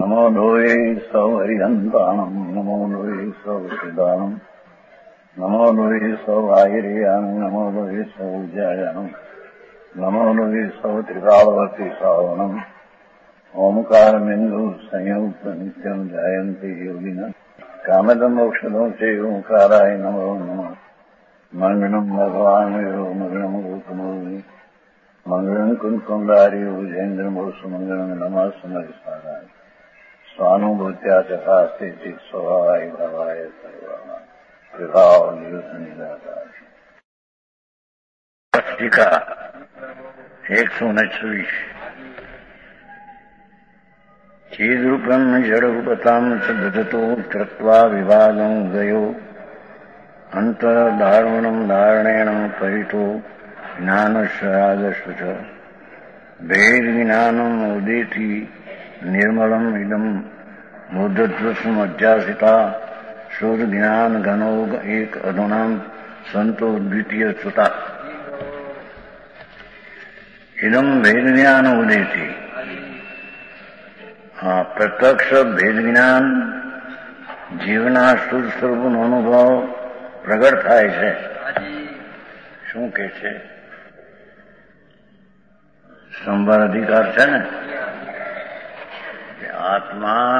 નમો લોહે સૌ હરિહંતાણમ નમો લોહે સૌ સિદ્ધાણમ નમો લોહે સૌ આયર્યાણમ નમો લોહે સૌ જયાણમ નમો લોહે સૌ ત્રિકાળવતી શ્રાવણમ ઓમકારમિંદુ સંયુક્ત નિત્યમ જાયંતી યોગિના કામદમ મોક્ષદો છે ઓંકારાય નમો નમઃ મંગળમ ભગવાન મંગળમ ગોતમોહિ મંગળમ કુંકુંડારી ઉજેન્દ્રમોષ મંગળમ નમઃ સમરિસારાય સ્વાનુભૂત્યા ચકાસ્તે સ્વભાવાય ભાવાય સર્વા વિભાવ નિદાકાર ટીકા 126 ચીદરૂપમ જડરૂપતામ ચ દધતો કૃત્વા વિભાગમ ગયો અંતર્ધારણમ ધારણેણ પરિતો જ્ઞાનશ્રાગસ્વ ચ ભેદ જ્ઞાનમ ઉદેથી નિર્મલમ ઇદમ મૂઢત્વસ્મ અધ્યાસિતા શુદ્ધ જ્ઞાન ઘનો એક અધુનામ સંતો દ્વિતીય સુતા ઇદમ ભેદ જ્ઞાન ઉદેથી પ્રત્યક્ષ ભેદ જ્ઞાન જીવના શુદ્ધ સ્વરૂપનો અનુભવ પ્રગટ થાય છે. શું કે છે? સંભાર અધિકાર છે ને કે આત્મા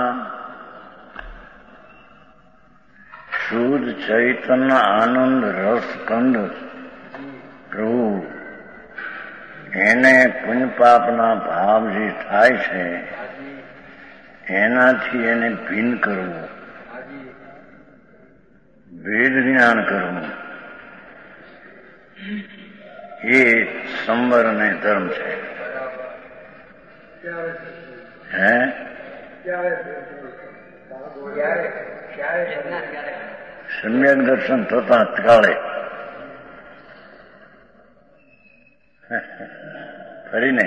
શુદ્ધ ચૈતન્ય આનંદ રસ કંદ પ્રભુ એને પુણ્ય પાપના ભાવ જે થાય છે એનાથી એને ભિન્ન કરવું, ભેદ જ્ઞાન કરવું, એ સંવર અને ધર્મ છે. હે સમ્યક દર્શન થતા કાળે ફરીને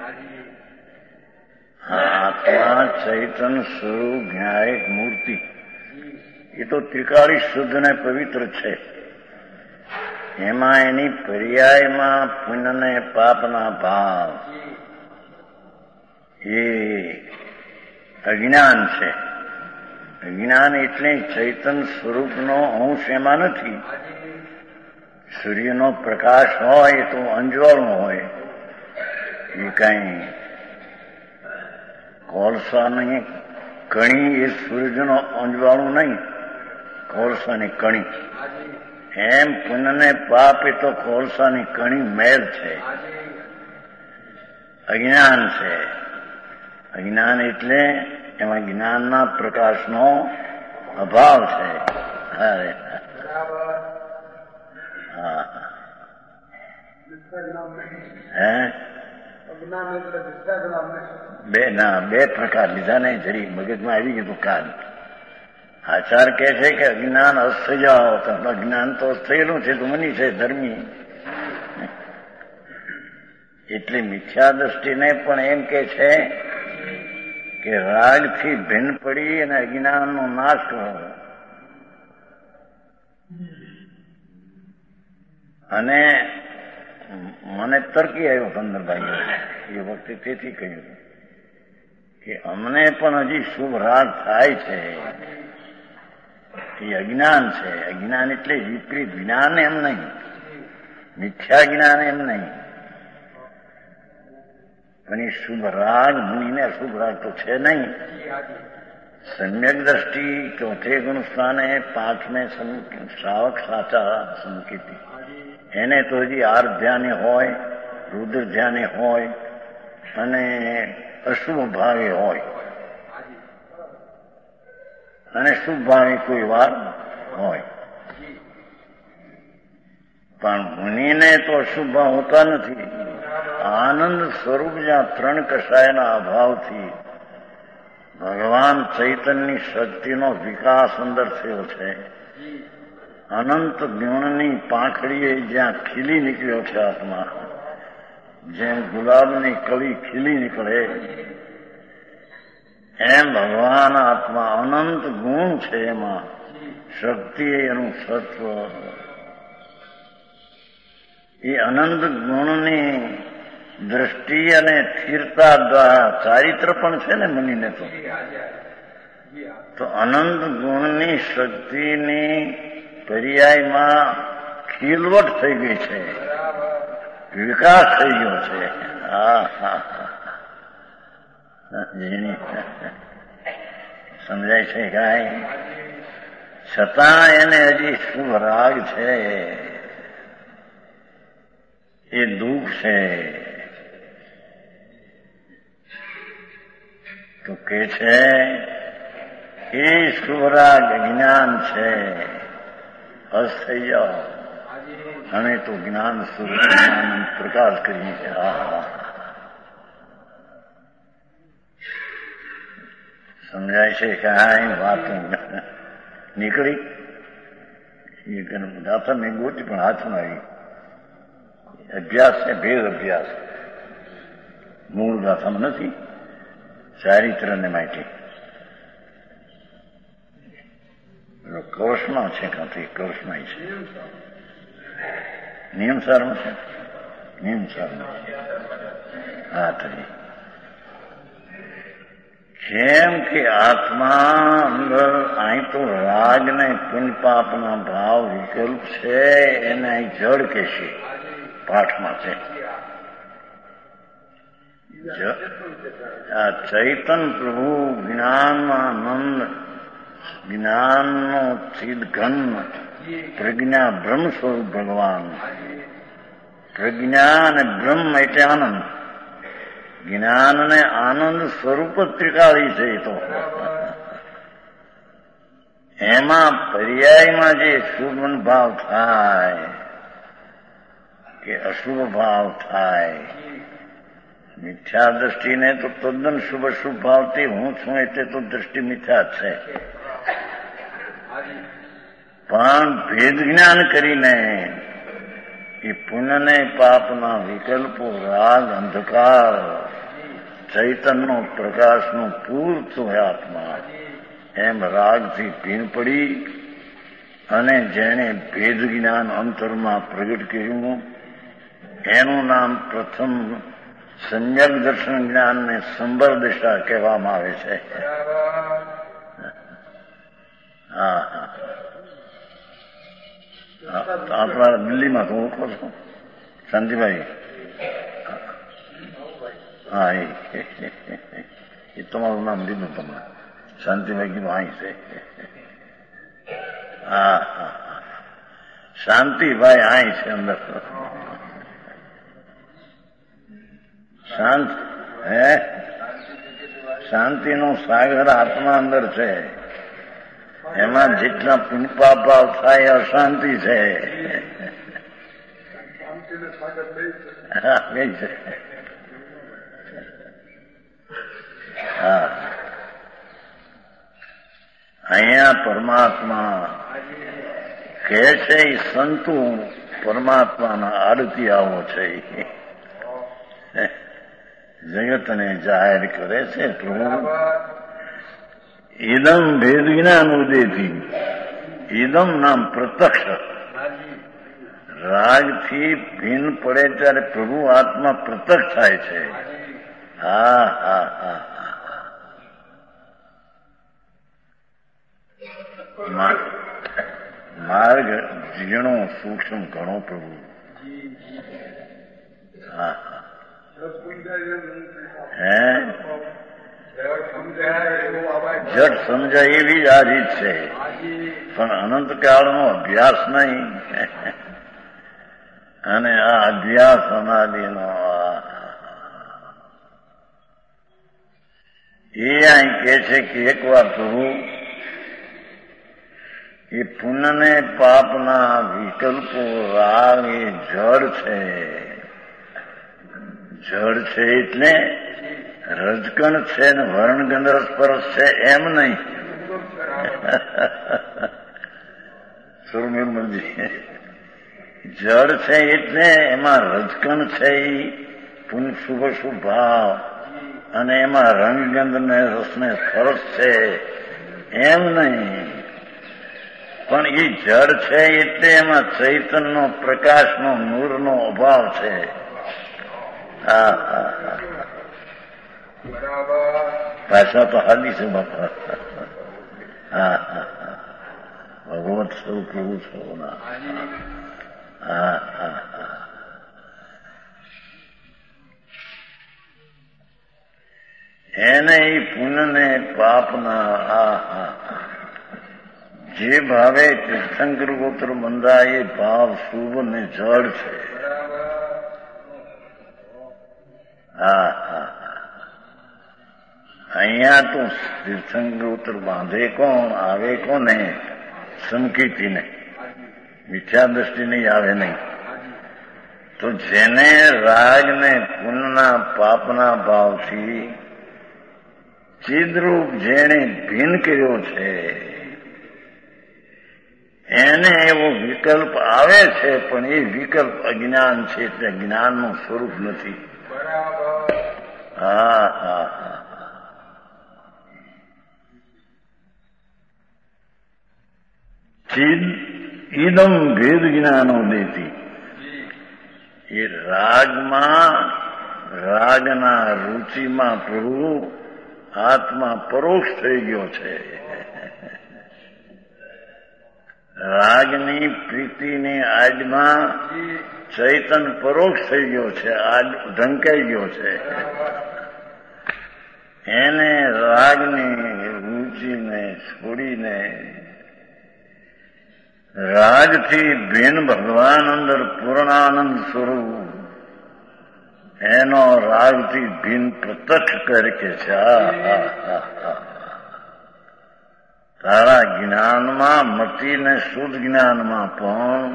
આત્મા ચૈતન્ય સ્વરૂપ જ્ઞાયક મૂર્તિ એ તો ત્રિકાળી શુદ્ધ ને પવિત્ર છે. એમાં એની પર્યાયમાં પુણ્ય ને પાપના ભાવ એ અજ્ઞાન છે. અજ્ઞાન એટલે ચૈતન્ય સ્વરૂપનો અંશ એમાં નથી. સૂર્યનો પ્રકાશ હોય તો અંજવાળું હોય, એ કઈ કોલસાની કણી એ સૂર્યનો અંજવાળું નહીં, કોલસાની કણી. એમ પુણ્ય ને પાપ એ તો કોલસાની કણી મેલ છે, અજ્ઞાન છે. અજ્ઞાન એટલે એમાં જ્ઞાનના પ્રકાશનો અભાવ છે. બે પ્રકાર લીધા ને જરી મગજમાં આવી ગયું કાલ. આચાર કહે છે કે અજ્ઞાન અસ્ત જાઓ, તો અજ્ઞાન તો થયેલું છે, તો મની છે ધર્મી. એટલે મિથ્યા દ્રષ્ટિને પણ એમ કે છે કે રાગથી ભિન્ન પડી અને અજ્ઞાનનો નાશ કરો. અને મને તર્કી આવ્યો પંદરભાઈ એ વખતે તેથી કહ્યું કે અમને પણ હજી શુભ રાગ થાય છે, એ અજ્ઞાન છે. અજ્ઞાન એટલે વિપરીત જ્ઞાન એમ નહીં, મિથ્યા જ્ઞાન એમ નહીં, પણ એ શુભ રાગ મુનિને અશુભ રાગ તો છે નહીં. સમ્યક દ્રષ્ટિ ચોથે ગુણ સ્થાને પાંચમે શ્રાવક સાચા સંકેતી, એને તો હજી આર ધ્યાને હોય, રુદ્ર ધ્યાને હોય અને અશુભ ભાવે હોય, અને શુભ ભાવે કોઈ વાર હોય. પણ મુનિને તો અશુભ ભાવ હોતા નથી. આનંદ સ્વરૂપ જ્યાં ત્રણ કષાયના અભાવથી ભગવાન ચૈતન્યની શક્તિનો વિકાસ અંદર થયો છે. અનંત ગુણની પાંખડીએ જ્યાં ખીલી નીકળ્યો છે આત્મા, જેમ ગુલાબની કળી ખીલી નીકળે એમ ભગવાન આત્મા અનંત ગુણ છે. એમાં શક્તિ એનું સત્વ, એ અનંત ગુણની દ્રષ્ટિ અને સ્થિરતા દ્વારા ચારિત્ર પણ છે ને મુનિને તો અનંત ગુણની શક્તિની પર્યાયમાં ખીલવટ થઈ ગઈ છે, વિકાસ થઈ ગયો છે. સમજાય છે કાંઈ? છતાં એને હજી શુભ રાગ છે, એ દુઃખ છે. તો કે છે એ શુભ રાગ જ્ઞાન છે. હસ થઈ જાઓ, અમે તો જ્ઞાન સ્વરૂપ જ્ઞાન પ્રકાશ કરીએ છીએ. સમજાય છે કાંઈ? વાત નીકળી ગાથા મેં ગોતી પણ હાથમાં આવી. અભ્યાસ છે, ભેદ અભ્યાસ, મૂળ ગાથામાં નથી. ચારિત્રને માટે કૌશમાં છે, કાંથી કૌશમાં છે, નિયમસારમાં છે, નિયમસારમાં. હા થઈ. કેમ કે આત્મા અંદર અહીં તો રાગ ને પુણ્ય પાપના ભાવ વિકલ્પ છે, એને અહીં જડ કે છે, પાઠમાં છે. આ ચૈતન પ્રભુ જ્ઞાનમાં આનંદ, જ્ઞાનનો ચિદઘન પ્રજ્ઞા બ્રહ્મ સ્વરૂપ ભગવાન. પ્રજ્ઞા અને બ્રહ્મ એટલે આનંદ. જ્ઞાનને આનંદ સ્વરૂપ જ ત્રિકાળી છે. તો એમાં પર્યાયમાં જે શુભ ભાવ થાય કે અશુભ ભાવ થાય, મિથ્યા દ્રષ્ટિને તો તદ્દન શુભ શુભ ભાવથી હું છું એટલે તો દ્રષ્ટિ મિથ્યા છે. પણ ભેદ જ્ઞાન કરીને એ પુણ્યને પાપના વિકલ્પો, રાગ, અંધકાર, ચૈતનનો પ્રકાશનું પૂરતું આત્મા એમ રાગથી ભીન પડી અને જેણે ભેદ જ્ઞાન અંતરમાં પ્રગટ કર્યું એનું નામ પ્રથમ સમ્યક દર્શન જ્ઞાનને સંબર દિશા કહેવામાં આવે છે. હા હા, આપણા દિલ્હીમાં તો ઓળખો છો શાંતિભાઈ? હા, એ તમારું નામ લીધું તમે, શાંતિભાઈ કીધું અહીં છે. હા હા, શાંતિભાઈ અહીં છે અંદર. શાંત હે, શાંતિનો સાગર આત્મા અંદર છે. એમાં જેટલા પુણ્યપાપ ભાવ થાય અશાંતિ છે. હા, અહીંયા પરમાત્મા કહે છે એ સંતો પરમાત્માના આડતિયાઓ છે. જગતને જાહેર કરે છે પ્રભુ ઇદમ ભેદ જ્ઞાન ઉદયથી, ઇદમ નામ પ્રત્યક્ષ. રાગથી ભીન પડે ત્યારે પ્રભુ આત્મા પ્રત્યક્ષ થાય છે. હા હા હા, માર્ગ ઝીણો સૂક્ષ્મ ઘણો પ્રભુ. હા હા, હે જટ સમજાય એવી જ આ રીત છે, પણ અનંતકાળનો અભ્યાસ નહીં. અને આ અભ્યાસ અનાદિનો એ અહીં કહે છે કે એકવાર પ્રભુ એ પુણ્યને પાપના વિકલ્પો, રાગ એ જડ છે. જડ છે એટલે રજકણ છે ને વર્ણ ગંધર્વ સ્પર્શ છે એમ નહીં. સુરમીરમલજી, જડ છે એટલે એમાં રજકણ છે, પુણ્ય શુભ શુભ ભાવ, અને એમાં રંગગંધ ને રસને સ્પર્શ છે એમ નહીં. પણ એ જડ છે એટલે એમાં ચૈતનનો પ્રકાશનો નૂરનો અભાવ છે. હા હા ભાષા તો હાલી છે બાપા. હા હા હા ભગવત સ્વરૂપ એવું છો ના. હા હા હા એને એ પુણ્યને પાપના આ હા જે ભાવે તીર્થંકર ગોત્ર બંધાય એ ભાવ શુભ ને જળ છે. હા હા અહીંયા તો તીર્થંકર ગોત્ર બાંધે કોણ, આવે કોને? સંકીર્તિને. મિથ્યા દ્રષ્ટિ નહીં આવે નહીં. તો જેને રાગ ને પુણ્યના પાપના ભાવથી ચિદરૂપ જેણે ભિન્ન કર્યો છે એને એવો વિકલ્પ આવે છે, પણ એ વિકલ્પ અજ્ઞાન છે, એટલે જ્ઞાનનું સ્વરૂપ નથી. હા હા હા ચિદ ઇદમ ભેદ જ્ઞાનો દેતી. એ રાગમાં, રાગના રુચિમાં પ્રભુ આત્મા પરોક્ષ થઈ ગયો છે. રાગની પ્રીતિની આડમાં ચૈતન પરોક્ષ થઈ ગયો છે, આડ ઢંકાઈ ગયો છે. એને રાગની રુચિને છોડીને રાગથી ભિન્ન ભગવાન અંદર પૂર્ણાનંદ સ્વરૂપ એનો રાગથી ભિન્ન પ્રત્યક્ષ કરે કે છે. તારા જ્ઞાનમાં મતિને શુદ્ધ જ્ઞાનમાં પણ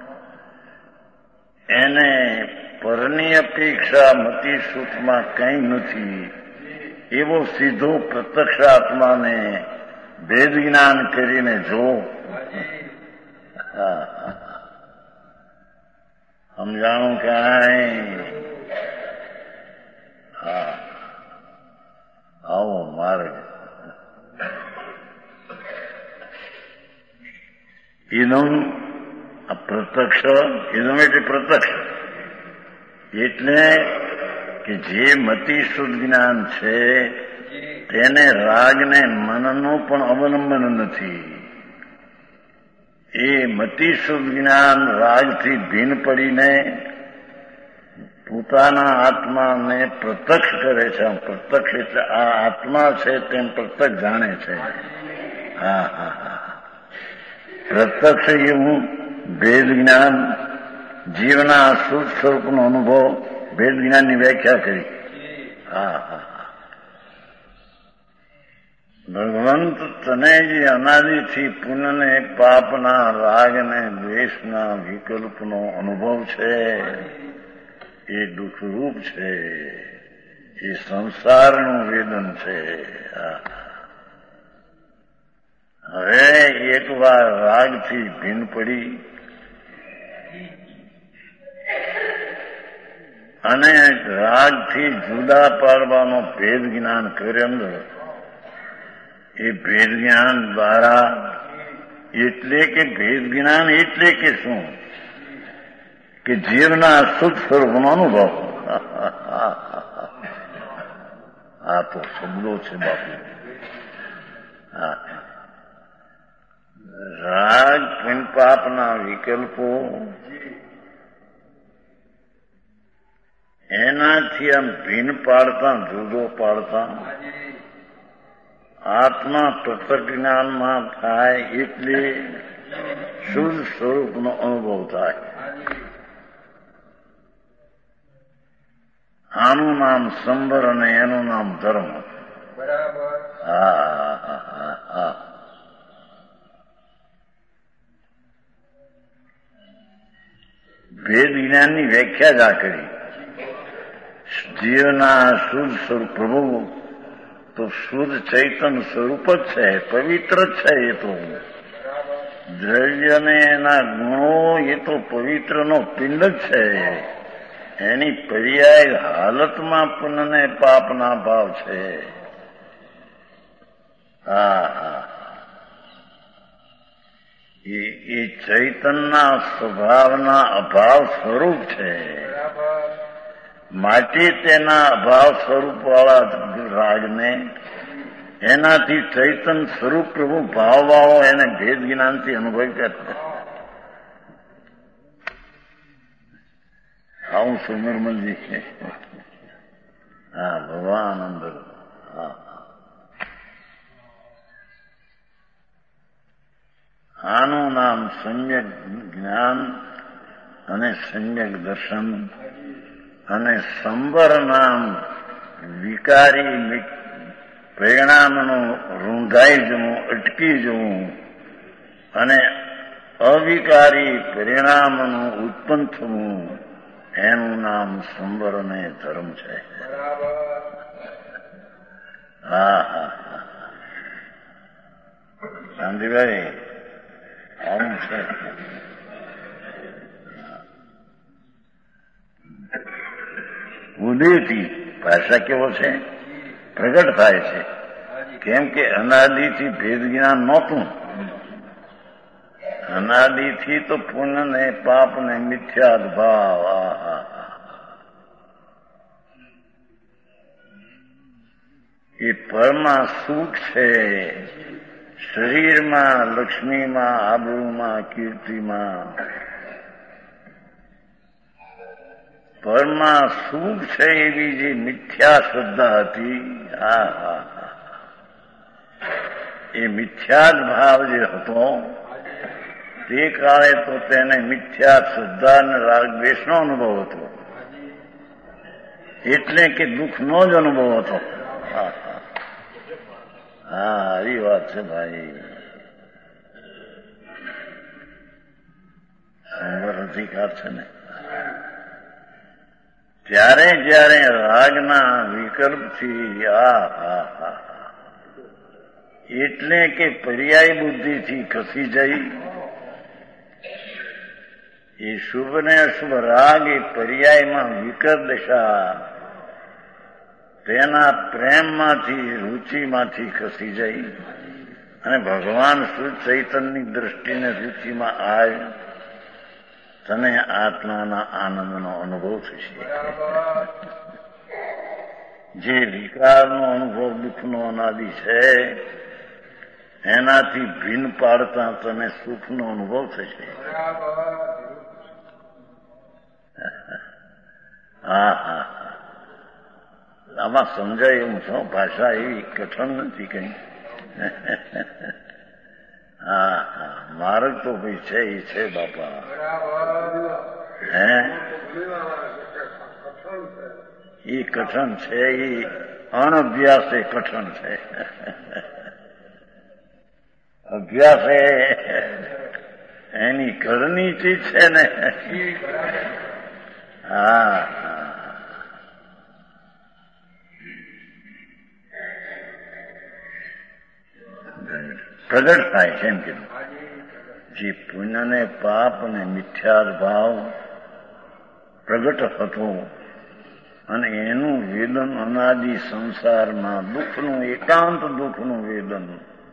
એને પરની અપેક્ષા મતિ શુદ્ધમાં કંઈ નથી એવો સીધો પ્રત્યક્ષ આત્માને ભેદ જ્ઞાન કરીને જો. સમજાણું ક્યાંય? હા આવો માર્ગ. ઇદમ પ્રત્યક્ષ, ઇદમ એટલે પ્રત્યક્ષ, એટલે કે જે મતિ શુદ્ધ જ્ઞાન છે તેને રાગને મનનું પણ અવલંબન નથી. એ મતિ શુદ્ધ જ્ઞાન રાગથી ભિન્ન પડીને પોતાના આત્માને પ્રત્યક્ષ કરે છે. પ્રત્યક્ષ એટલે આ આત્મા છે તેમ પ્રત્યક્ષ જાણે છે. હા હા હા પ્રત્યક્ષ એવું ભેદ જ્ઞાન, જીવના શુદ્ધ સ્વરૂપનો અનુભવ, ભેદ જ્ઞાનની વ્યાખ્યા કરી. હા હા ભગવંત તને જે અનાદિથી પુણ્યને પાપના રાગને દ્વેષના વિકલ્પનો અનુભવ છે એ દુઃખરૂપ છે, એ સંસારનું વેદન છે. હવે એકવાર રાગથી ભિન્ન પડી અને રાગથી જુદા પાડવાનો ભેદ જ્ઞાન કરે અંદર, એ ભેદ જ્ઞાન દ્વારા એટલે કે ભેદ જ્ઞાન એટલે કે શું? કે જીવના શુદ્ધ સ્વરૂપનો અનુભવ. આ તો શબ્દો છે બાપુ. રાગ પુણ્ય પાપના વિકલ્પો એનાથી આમ ભિન્ન પાડતા, જુદો પાડતા આત્મા પ્રત્યક્ષ જ્ઞાનમાં થાય એટલે શુદ્ધ સ્વરૂપનો અનુભવ થાય. આનું નામ સંબર અને એનું નામ ધર્મ. હા ભેદ જ્ઞાનની વ્યાખ્યા જ આ કરી. જીવના શુદ્ધ સ્વરૂપ પ્રભુ તો શુદ્ધ ચૈતન સ્વરૂપ જ છે, પવિત્ર જ છે. એ તો દ્રવ્ય ને એના ગુણો એ તો પવિત્રનો પિંડ જ છે. એની પર્યાય હાલતમાં પુણ્યને પાપના ભાવ છે. એ ચૈતનના સ્વભાવના અભાવ સ્વરૂપ છે. માટે તેના અભાવ સ્વરૂપ વાળા રાગને એનાથી ચૈતન સ્વરૂપ પ્રભુ ભાવવાળો એને ભેદ જ્ઞાનથી અનુભવ કરશે. આવું સુનિર્મલજી. હા, ભગવાન અંદર. હા, આનું નામ સમ્યક જ્ઞાન અને સમ્યક દર્શન અને સંબર નામ વિકારી પરિણામનું રૂંધાઈ જવું, અટકી જવું અને અવિકારી પરિણામનું ઉત્પન્ન થવું એનું નામ સંબર અને ધર્મ છે. હા હા, શાંતિભાઈ આવું છે. ઉદયથી ભાષા કેવો છે? પ્રગટ થાય છે. કેમ કે અનાદિથી ભેદ જ્ઞાન નહોતું. અનાદિથી તો પુણ્ય ને પાપ ને મિથ્યા ભાવ. એ પરમાં સુખ છે. શરીરમાં, લક્ષ્મીમાં, આબરૂમાં, કીર્તિમાં પરમાં સુખ છે એવી જે મિથ્યા શ્રદ્ધા હતી, એ મિથ્યા ભાવ જે હતો તે કાળે તો તેને મિથ્યા શ્રદ્ધા અને રાગ દ્વેષનો અનુભવ હતો. એટલે કે દુઃખનો જ અનુભવ હતો. હા, એ વાત છે ભાઈ. સંવર અધિકાર છે ને. ત્યારે જયારે રાગના વિકલ્પથી એટલે કે પર્યાય બુદ્ધિથી ખસી જઈ, એ શુભ ને અશુભ રાગ એ પર્યાયમાં વિકલ્પ દશા તેના પ્રેમમાંથી, રુચિમાંથી ખસી જઈ અને ભગવાન શુદ્ધ ચૈતન્યની દ્રષ્ટિને રુચિમાં આવે, તને આત્માના આનંદનો અનુભવ થશે. જે વિકારનો અનુભવ દુઃખનો અનાદિ છે એનાથી ભિન્ન પાડતા તને સુખનો અનુભવ થશે. હા હા, આમાં સમજાય એવું છો. ભાષા એવી કઠણ નથી કઈ. હા હા, માર્ગ તો ભાઈ છે, એ છે બાપા. હે, એ કઠણ છે. એ અનઅભ્યાસ એ કઠણ છે. અભ્યાસ એની ઘરની ચીજ છે ને. હા, પ્રગટ થાય છે એમ કીધું. જે પુણ્ય ને પાપ ને મિથ્યા ભાવ પ્રગટ હતો અને એનું વેદન અનાદિ સંસારમાં દુઃખનું, એકાંત દુઃખનું વેદન,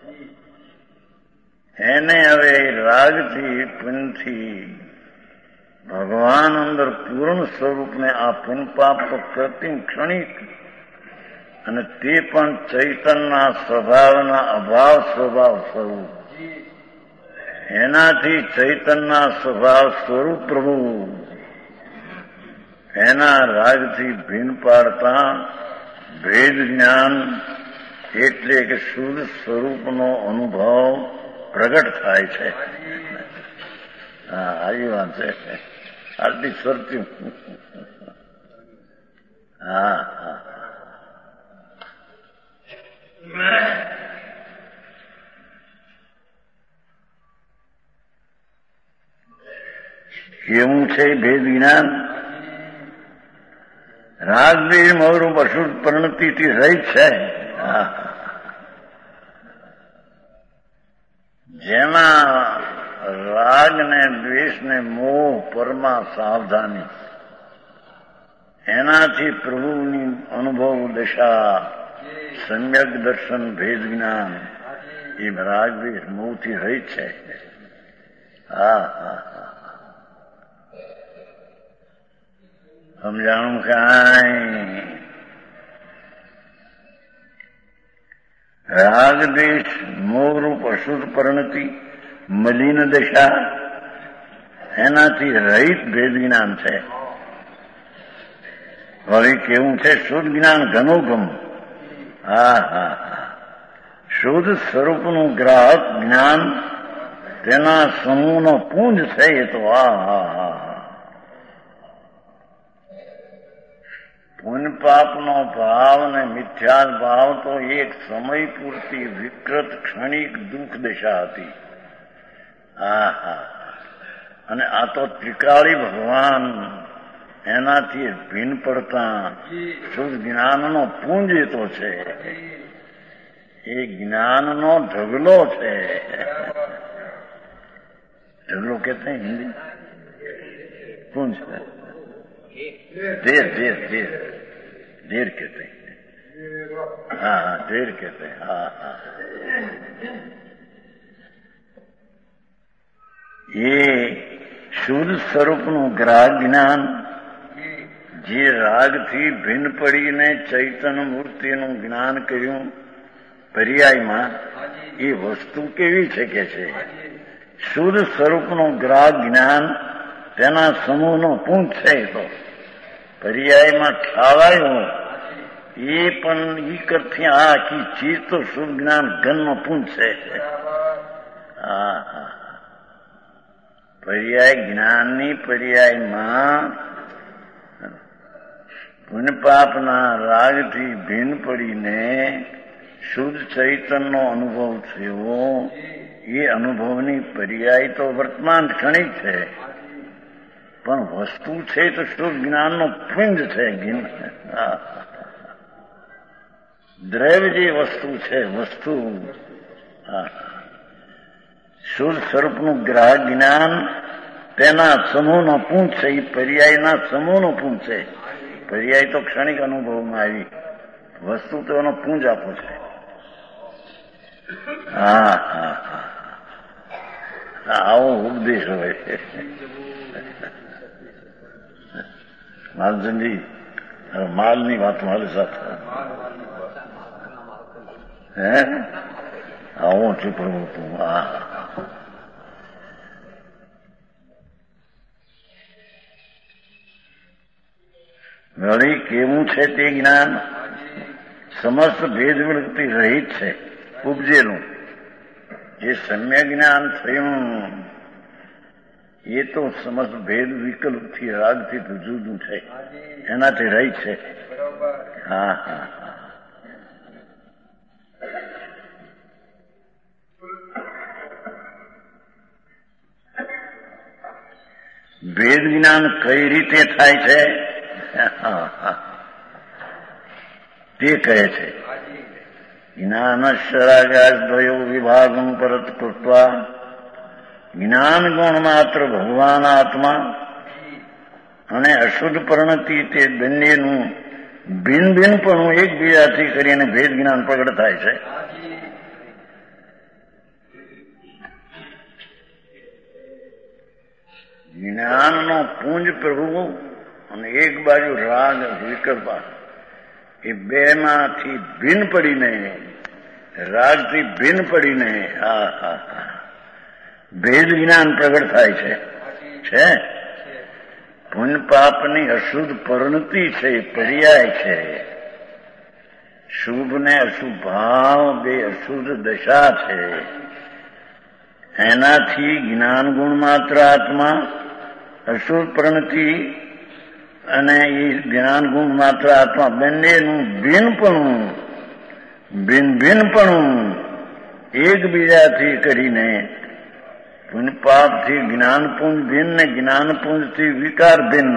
એને હવે રાગથી, પુણ્યથી ભગવાન અંદર પૂર્ણ સ્વરૂપને આ પુણ્ય પાપ તો પ્રતિમ ક્ષણિક અને તે પણ ચૈતનના સ્વભાવના અભાવ સ્વભાવ સ્વરૂપ, એનાથી ચૈતનના સ્વભાવ સ્વરૂપ પ્રભુ એના રાગથી ભિન્ન પાડતા ભેદ જ્ઞાન એટલે કે શુદ્ધ સ્વરૂપનો અનુભવ પ્રગટ થાય છે. હા, આવી વાત છે. આટલી સ્વર્ત્યું. હા હા, કેવું છે ભેદ જ્ઞાન? રાગદ્વેષ મોહરૂપ અશુદ્ધ પરિણતિથી રહિત છે. જેમાં રાગ ને દ્વેષ ને મોહ પરમા સાવધાની, એનાથી પ્રભુની અનુભવ દશા, સમ્યક દર્શન, ભેદ જ્ઞાન એ રાગદ્વેષ મોહથી રહિત છે. હા હા, સમજાણું કાંઈ. રાગ દેશ મોહરૂપ અશુદ્ધ પરિણતિ મલિન દશા એનાથી રહિત ભેદ જ્ઞાન છે. હવે કેવું છે? શુદ્ધ જ્ઞાન ઘનોગમ. હા હા હા. શુદ્ધ સ્વરૂપનું ગ્રાહક જ્ઞાન તેના સમૂહનો પુંજ છે. એ તો હા હા હા. પુણ્ય પાપનો ભાવ ને મિથ્યા ભાવ તો એક સમય પૂરતી વિકૃત ક્ષણિક દુઃખ દશા હતી. હા હા. અને આ તો ત્રિકાળી ભગવાન એનાથી ભિન્ન પડતા શુદ્ધ જ્ઞાનનો પુંજ તો છે. એ જ્ઞાનનો ઢગલો છે. ઢગલો કહેते हैं हिंदी पुंज ढेर ढेर ढेर ढेर कहते हैं. हाँ हाँ ढेर कहते हैं. हाँ हाँ. ये શુદ્ધ સ્વરૂપનું ગ્રાહક જ્ઞાન જે રાગથી ભિન્ન પડીને ચૈતન્ય મૂર્તિનું જ્ઞાન કર્યું પર્યાયમાં, એ વસ્તુ કેવી છે કે છે? શુદ્ધ સ્વરૂપનું ગ્રાહક જ્ઞાન તેના સમૂહનો પુંજ છે. તો પર્યાયમાં ઠાવાયું એ પણ ઈ કરથી આ આખી ચીજ તો શુદ્ધ જ્ઞાન ઘનનો પુંજ છે. હા હા. પર્યાય જ્ઞાનની પર્યાયમાં પુણ્ય પાપના રાગથી ભિન્ન પડીને શુદ્ધ ચૈતન્યનો અનુભવ થયો. એ અનુભવની પર્યાય તો વર્તમાન ક્ષણિક છે, પણ વસ્તુ છે તો શુદ્ધ જ્ઞાનનો પુંજ છે. દ્રવ્ય જે વસ્તુ છે, વસ્તુ શુદ્ધ સ્વરૂપનું ગ્રાહક જ્ઞાન તેના સમૂહનો પુંજ છે. એ પર્યાયના સમૂહનો પુંજ છે. પર્યાય તો ક્ષણિક અનુભવમાં આવી, વસ્તુ તો એનો પુંજ આપો છે. હા હા હા. આવો ઉપદેશ હોય. માલચંદજી, માલની વાત મારી સાથે હે આવું છું પ્રભુ તું. હા. વળી કેવું છે તે જ્ઞાન? સમસ્ત ભેદ વૃત્તિ રહિત છે, ઉપજેલું. જે સમ્યક જ્ઞાન થયું એ તો સમસ્ત ભેદ વિકલ્પથી રાગથી જુદું છે, એનાથી રહિત છે. હા હા હા. ભેદ જ્ઞાન કઈ રીતે થાય છે તે કહે છે. જ્ઞાનશરાગાદ્વયો વિભાગમ પરત કૃત્વા જ્ઞાન ગુણ માત્ર ભગવાન આત્મા અને અશુદ્ધ પરિણતિ તે બંનેનું ભિન્ન ભિન્નપણું એકબીજાથી કરીને ભેદ જ્ઞાન પ્રગટ થાય છે. જ્ઞાનનો પુંજ પ્રભુ અને એક બાજુ રાગ વિકલ્પ, એ બેમાંથી ભિન્ન પડીને, રાગથી ભિન્ન પડીને ભેદ જ્ઞાન પ્રગટ થાય છે. પુણ્ય પાપની અશુદ્ધ પરિણતિ છે, પર્યાય છે. શુભ ને અશુભ ભાવ બે અશુદ્ધ દશા છે. એનાથી જ્ઞાન ગુણ માત્ર આત્મા, અશુદ્ધ પરિણતિ અને એ જ્ઞાન ગુણ માત્ર આત્મા બંનેનું ભિન્નપણું એકબીજાથી કરીને પુણ્ય પાપથી જ્ઞાનપુંજ ભિન્ન ને જ્ઞાનપુંજથી વિકાર ભિન્ન.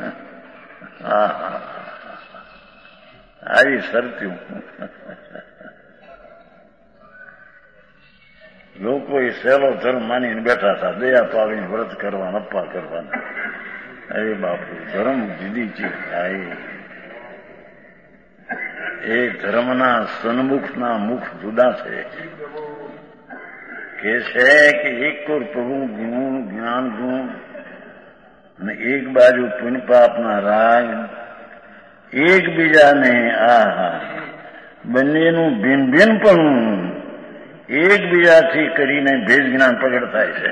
આવી શરત્યું. લોકો એ સહેલો ધર્મ માનીને બેઠા હતા, દયા પાવીને વ્રત કરવાના, અપ્પા કરવાના. અરે બાપુ, ધર્મ જુદી ચીજ. એ ધર્મના સન્મુખના મુખ જુદા છે. કે છે કે એક પ્રભુ ગુણ જ્ઞાન ગુણ અને એક બાજુ પુણ્ય પાપના રાગ એકબીજાને બંનેનું ભિન્ન ભિન્ન પણ એકબીજાથી કરીને ભેદ જ્ઞાન પ્રગટ થાય છે.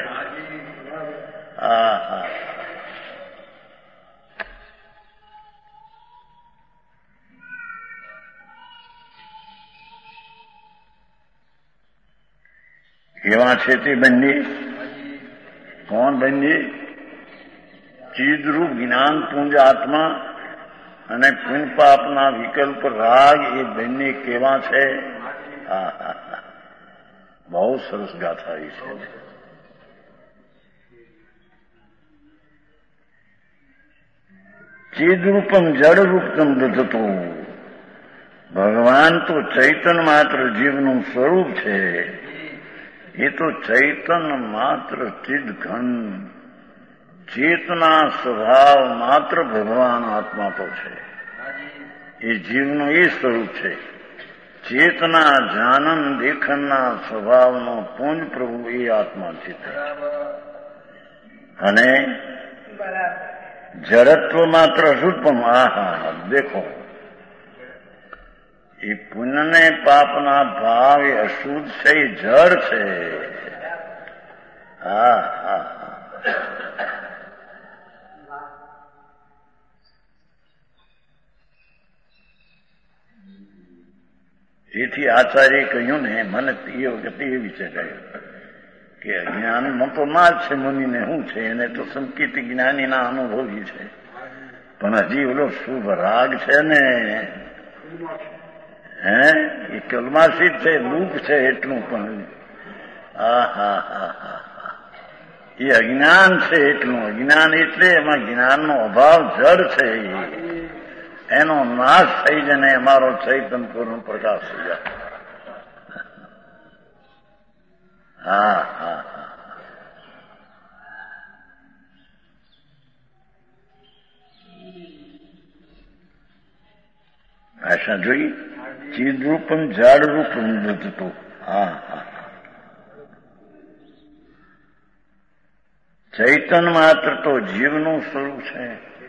કેવા છે તે બંને? કોણ બંને? ચિદરૂપ જ્ઞાન પુંજ આત્મા અને પુણ્ય પાપના વિકલ્પ રાગ એ બંને કેવા છે? બહુ સરસ ગાથા એ છે. ચિદરૂપમ જડરૂપમ દધતું. ભગવાન તો ચૈતન્ય માત્ર જીવનું સ્વરૂપ છે. એ તો ચૈતન્ય માત્ર ચિદઘન ચેતના સ્વભાવ માત્ર ભગવાન આત્મા તો છે. એ જીવનું એ સ્વરૂપ છે. ચેતના જાનન દેખનના સ્વભાવનો પુંજ પ્રભુ એ આત્મા છે. અને જડત્વ માત્ર અશુદ્ધમ. દેખો, એ પુણ્યને પાપના ભાવ એ અશુદ્ધ છે, એ જળ છે. તેથી આચાર્ય કહ્યું ને, મને એ વખતે એ વિચાર કર્યો કે અજ્ઞાનમાં તો ના જ છે, મુનિને શું છે, એને તો સંકિત જ્ઞાનીના અનુભવી છે. પણ હજી ઓલો શુભ રાગ છે ને, એ કલમાશિત છે, દુઃખ છે એટલું. પણ એ અજ્ઞાન છે એટલું. અજ્ઞાન એટલે એમાં જ્ઞાનનો અભાવ જડ છે. એનો નાશ થઈ જને અમારો ચૈતન્ય પૂર્ણ પ્રકાશ થઈ જાય. ભાષા જોઈ. ચિદરૂપમ જાડરૂપમ દધતું. ચૈતન્ય માત્ર તો જીવનું સ્વરૂપ છે.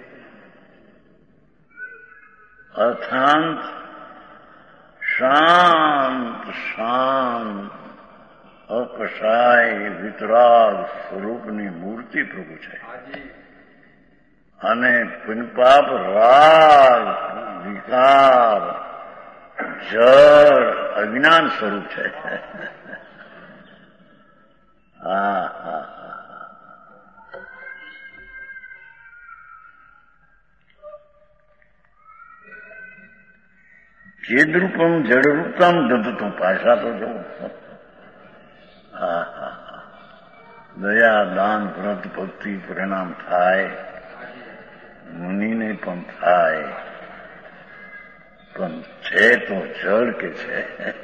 અર્થાંત શાંત શાંત અકશાય વિતરાગ સ્વરૂપની મૂર્તિ પ્રભુ છે. અને પુણ્યપાપ રાગ વિકાર જળ અજ્ઞાન સ્વરૂપ છે. ચેદરૂપમ જડરૂપમ દધતું. ભાષા તો જો. દયા દાન વ્રત ભક્તિ પરિણામ થાય, મુનિને પણ થાય, પણ છે તો જળ કે છે.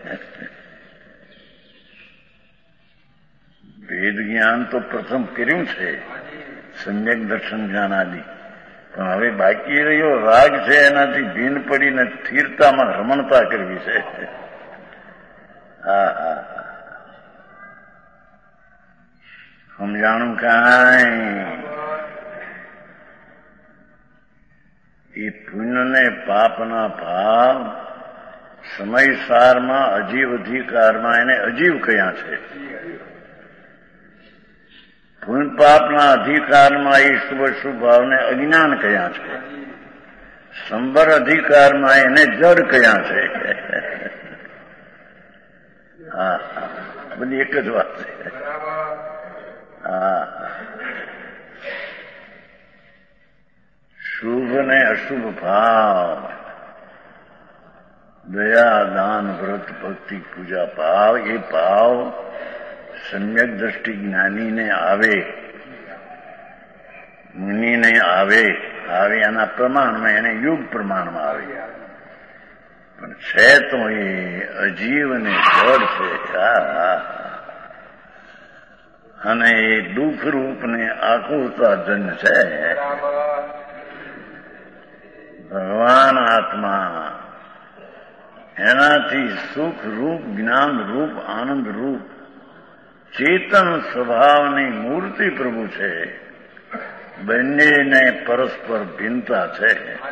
વેદ જ્ઞાન તો પ્રથમ કર્યું છે, સમ્યક દર્શન જ્ઞાન આદિ. પણ હવે બાકી રહ્યો રાગ છે, એનાથી ભીન પડીને સ્થિરતામાં રમણતા કરવી છે. સમજાણું કાંઈ? એ પુણ્યને પાપના ભાવ સમયસારમાં અજીવ અધિકારમાં એને અજીવ કયા છે. પુણ્ય પાપના અધિકારમાં એ શુભ શુભ ભાવને અજ્ઞાન કયા છે. સંબર અધિકારમાં એને જડ કયા છે. બધી એક જ વાત છે. શુભ ને અશુભ ભાવ, દયા દાન વ્રત ભક્તિ પૂજા ભાવ, એ ભાવ સમ્યક દ્રષ્ટિ જ્ઞાનીને આવે, મુનિને આવે એના પ્રમાણમાં, એને યુગ પ્રમાણમાં આવે. પણ છે તો એ અજીવ અને જડ છે. અને એ દુઃખ રૂપ ને આકુરતા જન છે. ભગવાન આત્મા એનાથી સુખ રૂપ, જ્ઞાન રૂપ, આનંદ રૂપ ચેતન સ્વભાવની મૂર્તિ પ્રભુ છે. બંનેને પરસ્પર ભિન્નતા છે.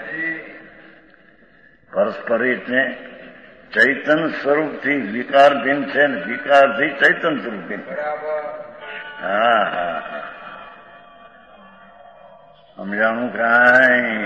પરસ્પર એટલે ચૈતન સ્વરૂપથી વિકાર ભિન્ન છે ને વિકારથી ચૈતન સ્વરૂપ ભિન્ન. હા હા હા, સમજાણું કાંઈ?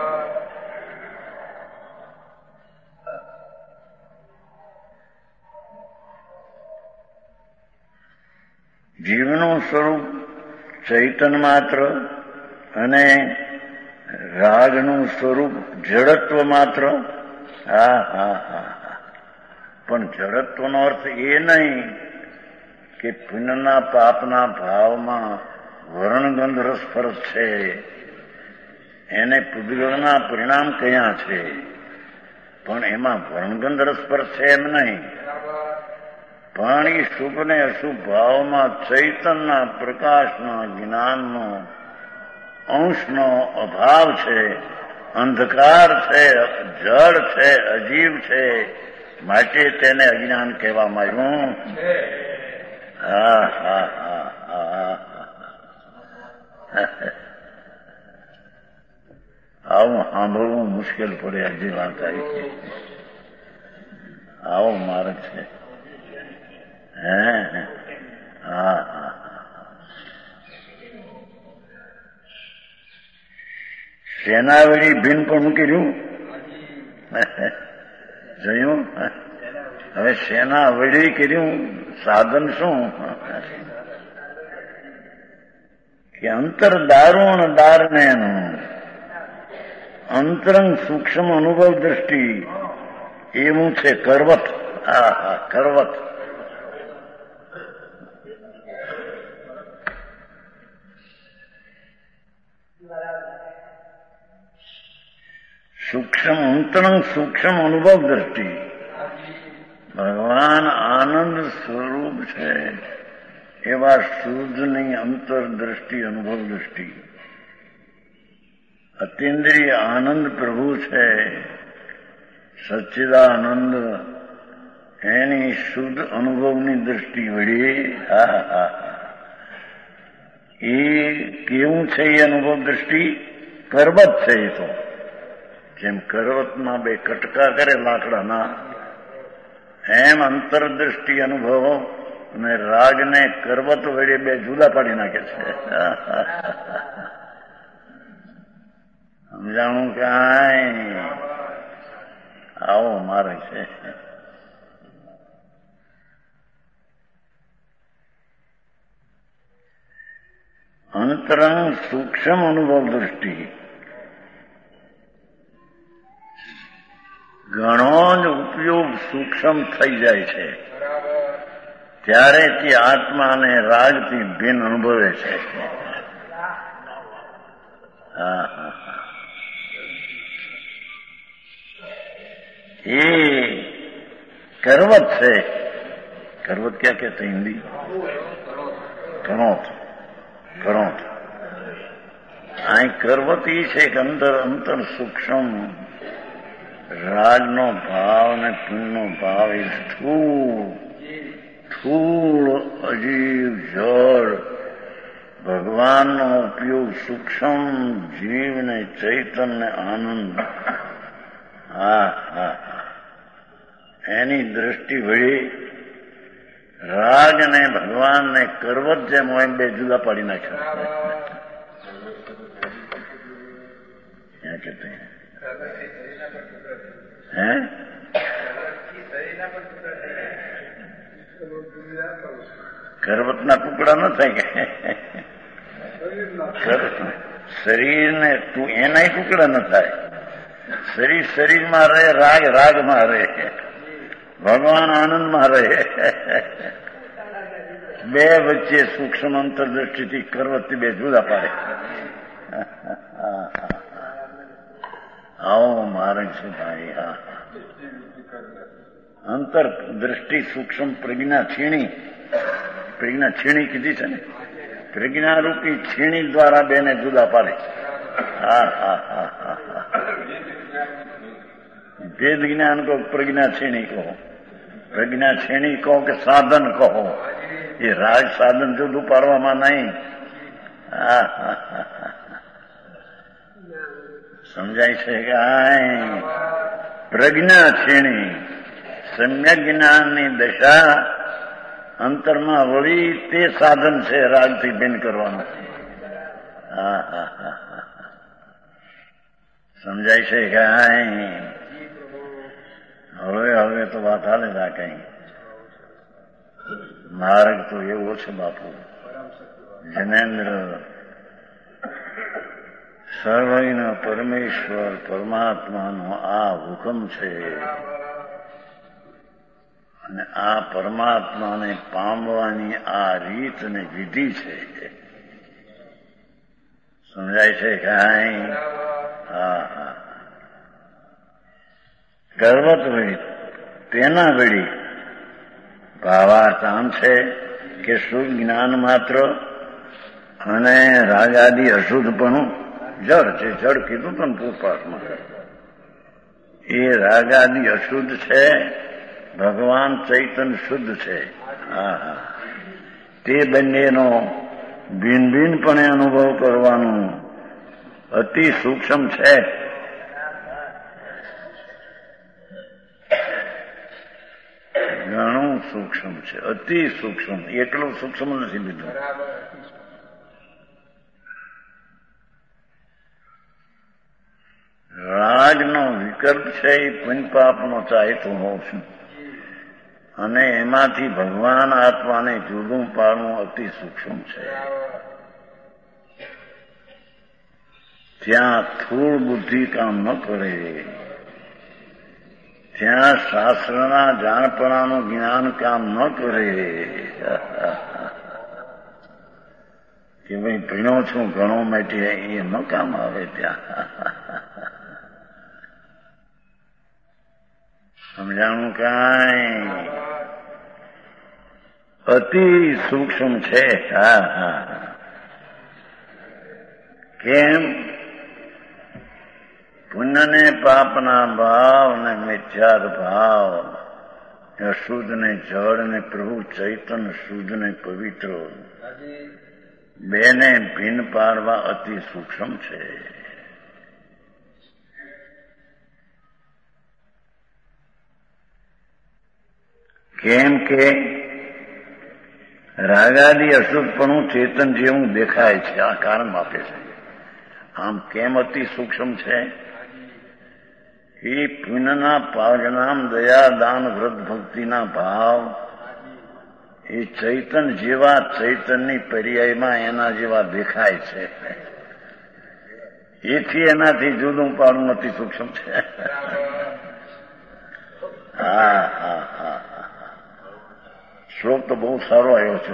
જીવનું સ્વરૂપ ચૈતન માત્ર અને રાગનું સ્વરૂપ જડત્વ માત્ર. હા હા હા, પણ જડત્વનો અર્થ એ નહીં કે પુણ્યના પાપના ભાવમાં વર્ણગંધ રસફરસ છે, એને પૂદગલના પરિણામ કયા છે, પણ એમાં વર્ણગંધ રસફરસ છે એમ નહીં. પણ એ શુભ ને અશુભ ભાવમાં ચૈતનના પ્રકાશના જ્ઞાનનો અંશનો અભાવ છે, અંધકાર છે, જળ છે, અજીવ છે, માટે તેને અજ્ઞાન કહેવામાં આવ્યું. હા હા હા હા, આવું સાંભળવું મુશ્કેલ પડે. હજી વાત આવી છે, આવો માર્ગ છે. હા હા, સેનાવળી ભિન્ન પણ મૂકી રહ્યું જોયું. હવે સેનાવળી કર્યું સાધન શું કે અંતર દારૂણ દારને અંતરંગ સૂક્ષ્મ અનુભવ દ્રષ્ટિ એવું છે કરવત. હા હા, કરવત. સૂક્ષ્મ અંતરંગ સૂક્ષ્મ અનુભવ દ્રષ્ટિ. ભગવાન આનંદ સ્વરૂપ છે એવા શુદ્ધની અંતર દ્રષ્ટિ અનુભવ દ્રષ્ટિ. અતિન્દ્રિય આનંદ પ્રભુ છે, સચ્ચિદાનંદ, એની શુદ્ધ અનુભવની દ્રષ્ટિ વળી. હા હા, એ કેવું છે એ અનુભવ દ્રષ્ટિ? કરવત છે. એ તો જેમ કરવતમાં બે કટકા કરે લાકડાના, એમ અંતરદ્રષ્ટિ અનુભવ અને રાગને કરવત વડે બે જુદા પાડી નાખે છે. સમજાણું કાંઈ? આવો મારે છે. અંતરંગ સૂક્ષ્મ અનુભવ દ્રષ્ટિ. ઘણો જ ઉપયોગ સૂક્ષ્મ થઈ જાય છે ત્યારે તે આત્માને રાગથી ભિન્ન અનુભવે છે. હા હા, એ કરવત છે. કરવત ક્યાં કહેते हिंदी? કણોત. કણોત. અહીં કરવત એ છે કે અંદર અંતર સૂક્ષ્મ રાજનો ભાવ ને પુણ્યનો ભાવ એ સ્થૂળ અજીવ જળ ભગવાનનો ઉપયોગ સૂક્ષ્મ જીવને ચૈતન્ય આનંદ. હા હા, એની દ્રષ્ટિ વળી રાગ ને ભગવાનને કરવત જેમ હોય બે જુદા પાડી નાખ્યા. ક્યાં કહેતે હે? કરવતના ટુકડા ન થાય કે શરીરને એના ટુકડા ન થાય. શરીર શરીરમાં રહે, રાગ રાગમાં રહે, ભગવાન આનંદમાં રહે. બે વચ્ચે સૂક્ષ્મ અંતરદ્રષ્ટિથી કરવતથી બે જુદા પાડે. આવો માર્ગ છે ભાઈ. હા, અંતર દ્રષ્ટિ સૂક્ષ્મ પ્રજ્ઞા છીણી. પ્રજ્ઞા છીણી કીધી છે ને, પ્રજ્ઞારૂપી છીણી દ્વારા બેને જુદા પાડે. હા હા હા હા, ભેદ જ્ઞાન કહો, પ્રજ્ઞા છીણી કહો, પ્રજ્ઞા છીણી કહો કે સાધન કહો, એ રાગ સાધન જુદું પાડવામાં નહીં. હા હા હા, સમજાય છે કે આ પ્રજ્ઞા ક્ષીણી સમ્યક જ્ઞાનની દશા અંતરમાં વળી તે સાધન છે રાગથી ભિન્ન કરવાનું. સમજાય છે કે હવે તો વાત હાલે ના કઈ માર્ગ તો એવો છે બાપુ. જનેન્દ્ર સર્વૈન પરમેશ્વર પરમાત્માનો આ હુકમ છે અને આ પરમાત્માને પામવાની આ રીત અને વિધિ છે. સમજાય છે કાંઈ? હા. ગર્વત હોય તેના વળી ભાવાર્થ આમ છે કે શુદ્ધ જ્ઞાન માત્ર અને રાગ આદિ અશુદ્ધપણું જળ છે. જળ કીધું પણ પૂર્વપાઠમાં એ રાગ આદિ અશુદ્ધ છે, ભગવાન ચૈતન્ય શુદ્ધ છે. તે બંનેનો ભિન્ન ભિન્નપણે અનુભવ કરવાનું અતિ સૂક્ષ્મ છે. ઘણું સૂક્ષ્મ છે, અતિ સૂક્ષ્મ. એટલું સૂક્ષ્મ નથી બીજું. રાગનો વિકલ્પ છે એ પુણ્યપાપનો ચાહેતો હોઉં છું અને એમાંથી ભગવાન આત્માને જુદું પાડવું અતિ સૂક્ષ્મ છે. ત્યાં સ્થૂળ બુદ્ધિ કામ ન કરે, ત્યાં શાસ્ત્રના જાણપણાનું જ્ઞાન કામ ન કરે કે ભાઈ ભીણો છું ઘણો માટે એ ન કામ આવે. ત્યાં સમજાણું કાંઈ અતિ સૂક્ષ્મ છે. કેમ? પુણ્ય ને પાપના ભાવ ને મિથ્યાર ભાવ, અશુદ્ધ ને જળ ને પ્રભુ ચૈતન્ય શુદ્ધ ને પવિત્ર બેને ભિન્ન પાડવા અતિ સૂક્ષ્મ છે. કેમ કે રાગાદી અશુદ્ધપણું ચેતન જેવું દેખાય છે. આ કારણ આપે છે. આમ કેમ અતિ સૂક્ષ્મ છે? એ પુણ્યના પાવનામ દયા દાન વ્રત ભક્તિના ભાવ એ ચૈતન જેવા ચૈતનની પર્યાયમાં એના જેવા દેખાય છે. એથી એનાથી જુદું પાડવું અતિ સૂક્ષ્મ છે. હા. શ્લોક તો બહુ સારો આવ્યો છે.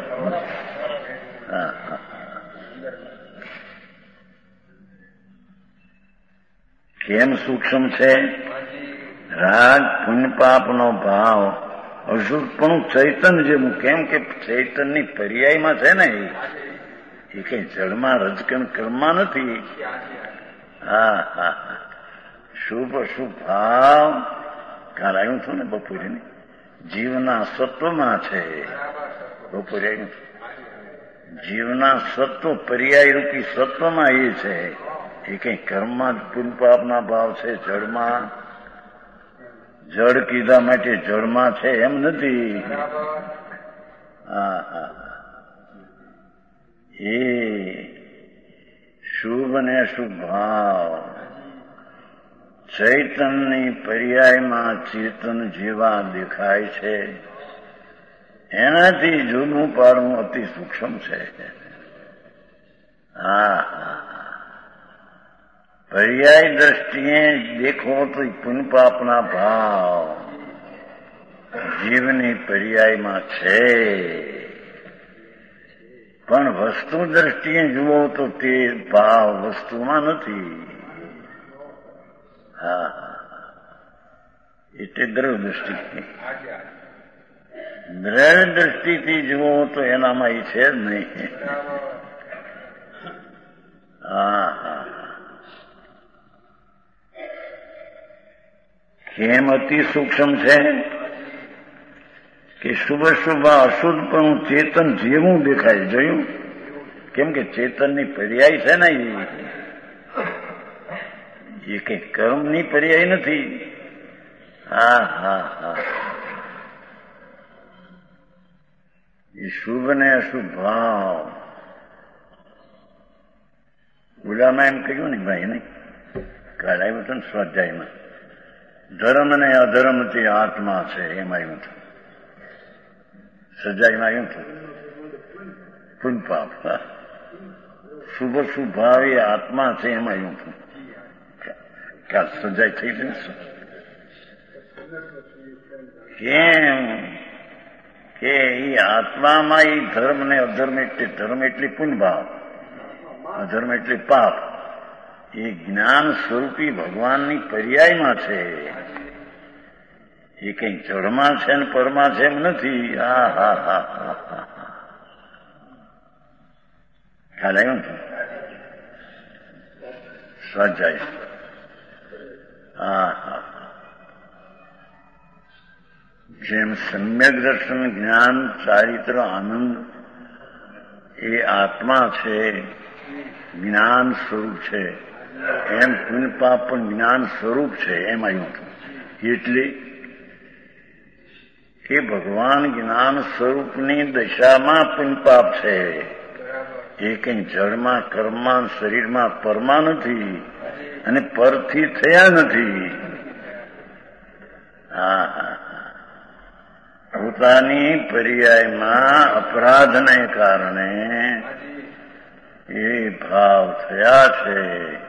કેમ સૂક્ષ્મ છે? રાગ પુણ્ય પાપનો ભાવ અશુદ્ધપણું ચૈતન્ય જેવું. કેમ કે ચૈતનની પર્યાયમાં છે ને એ કઈ જળમાં રજકણ કર્મમાં નથી. શુભ અશુભ ભાવ કાલ આવ્યું છું ને બપોરે જીવના સત્વમાં છે. બપોરે આવ્યું જીવના સત્વ પર્યાય રૂપી સત્વમાં એ છે. એ કઈ કર્મમાં પુણ્ય પાપના ભાવ છે. જળમાં જળ કીધા માટે જળમાં છે એમ નથી. એ શુભ અને અશુભ ભાવ ચૈતનની પર્યાયમાં ચેતન જેવા દેખાય છે. એનાથી જુદું પાડવું અતિ સૂક્ષ્મ છે. પર્યાય દ્રષ્ટિએ દેખો તો પુણ્ય પાપના ભાવ જીવની પર્યાયમાં છે, પણ વસ્તુ દ્રષ્ટિએ જુઓ તો તે ભાવ વસ્તુમાં નથી. એટલે દ્રવ્ય દ્રષ્ટિ. દ્રવ્ય દ્રષ્ટિથી જુઓ તો એનામાં એ છે જ નહીં. કેમ અતિ સૂક્ષ્મ છે? કે શુભ શુભ અશુદ્ધ પણ ચેતન જેવું દેખાય. જોયું? કેમ કે ચેતનની પર્યાય છે ને એ કઈ કર્મની પર્યાય નથી. હા હા હા, એ શુભ ને અશુભ ભાવ. ગુલામાં એમ કહ્યું ને ભાઈ ને કાલ આવ્યું હતું ને સ્વાધ્યાયમાં, ધર્મ ને અધર્મથી આત્મા છે એમ આવ્યું હતું. સજાઈમાં આવ્યું હતું પુન પાપ, શુભ શુભ ભાવ એ આત્મા છે એમ આવ્યું હતું. કાલ સજાઈ થઈ છે ને શું? કેમ કે એ આત્મામાં એ ધર્મ ને અધર્મ એટલે ધર્મ એટલે પુણ્યભાવ, અધર્મ એટલે પાપ. એ જ્ઞાન સ્વરૂપી ભગવાનની પર્યાયમાં છે. એ કઈ જળમાં છે ને પરમાં છે એમ નથી. હા હા હા હા હા, ખ્યાલ આવ્યો ને સ્વાધ્યાય? હા હા, જેમ સમ્યક દર્શન જ્ઞાન ચારિત્ર આનંદ એ આત્મા છે, જ્ઞાન સ્વરૂપ છે, એમ પુણ્ય પાપ પણ જ્ઞાન સ્વરૂપ છે એમ આવ્યું હતું. એટલે કે ભગવાન જ્ઞાન સ્વરૂપની દશામાં પુણ્ય પાપ છે. એ કઈ જળમાં કર્મમાં શરીરમાં પરમાં નથી અને પરથી થયા નથી. હા હા, પોતાની પર્યાયમાં અપરાધને કારણે એ ભાવ થયા છે.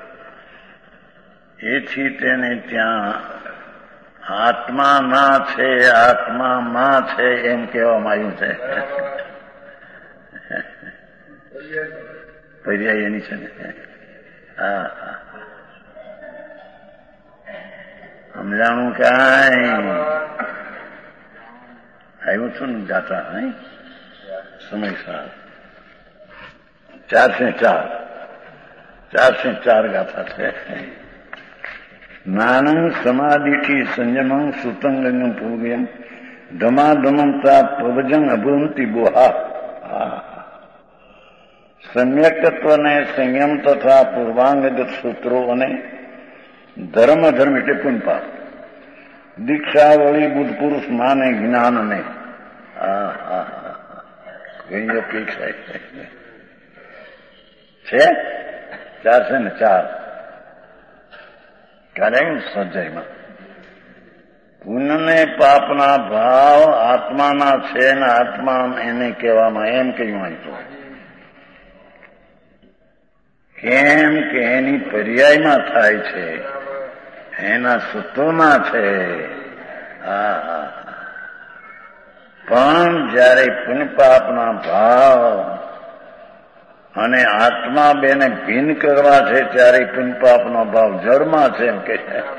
એથી તેને ત્યાં આત્મા ના છે, આત્મામાં છે એમ કહેવામાં આવ્યું છે. પર્યાય એની છે ને. હા હા, સમજાણું કાંઈ આવ્યું છું ને ગાતા? સમય 404 ગાથા છે. જ્ઞાનં સમાધિથી સંયમં સુતંગમ પૂર્વ્યમ ધમાધમમ તા પ્રવજન અભવંતી બોહા. સમ્યકત્વ અને સંયમ તથા પૂર્વાંગગત સૂત્રો અને ધર્મ અધર્મ એટલે પુનપાપ, દીક્ષાવળી બુદ્ધ પુરુષ માને જ્ઞાન ને. હા હા હા, ઘણી અપેક્ષા છે. 404 કાલે સ્વાધ્યાયમાં પુણ્ય પાપના ભાવ આત્માના છે ને આત્મા એને કહેવામાં એમ કહ્યું હતું. કેમ કે એની પર્યાયમાં થાય છે, એના સૂત્રોમાં છે. હા હા, પણ જયારે પુણ્ય પાપના ભાવ અને આત્મા બેને ભિન્ન કરવા છે ત્યારે પુણ્ય પાપનો ભાવ જળમાં છે એમ કે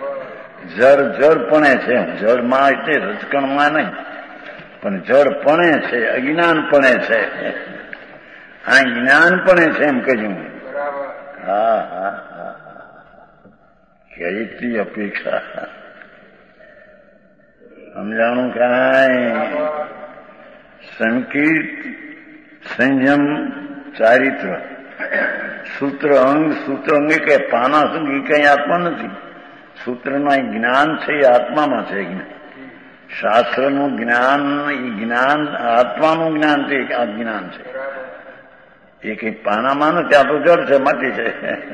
જળપણે છે. જળમાં એટલે રજકણમાં નહીં, પણ જળપણે છે, અજ્ઞાનપણે છે. આ જ્ઞાનપણે છે એમ કહ્યું. હા હા હા, કેટલી અપેક્ષા. સમજાણું કાંઈ? સંકીર્ત, સંયમ, ચારિત્ર, સૂત્ર અંગ. સૂત્ર અંગ કે પાના સંગ એ કઈ આત્મા નથી. સૂત્રના જ્ઞાન છે એ આત્મામાં છે. શાસ્ત્રનું જ્ઞાન એ જ્ઞાન આત્માનું જ્ઞાન છે, આ જ્ઞાન છે. એ કઈ પાનામાં નથી, આ તો જળ છે, માટી છે.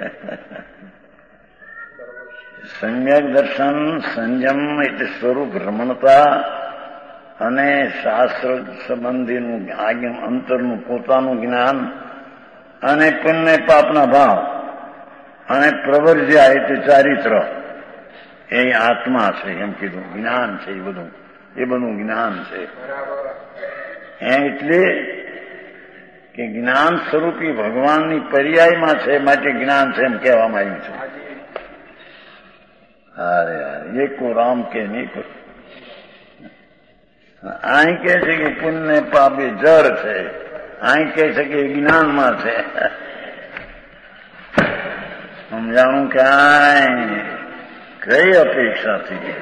સમ્યક દર્શન, સંયમ એટલે સ્વરૂપ રમણતા અને શાસ્ત્ર સંબંધીનું અંતરનું પોતાનું જ્ઞાન અને પુણ્ય પાપના ભાવ અને પ્રવર્જ્યા એટલે ચારિત્ર એ આત્મા છે એમ કીધું. જ્ઞાન છે એ બધું જ્ઞાન છે. એટલે કે જ્ઞાન સ્વરૂપી ભગવાનની પર્યાયમાં છે માટે જ્ઞાન છે એમ કહેવામાં આવ્યું છે. અરે એ કો રામ કે નહીં કોઈ અહીં કે છે કે પુણ્ય પાપ એ જળ છે, અહીં કે છે કે જ્ઞાનમાં છે. સમજાણું કાંઈ? કઈ અપેક્ષાથી?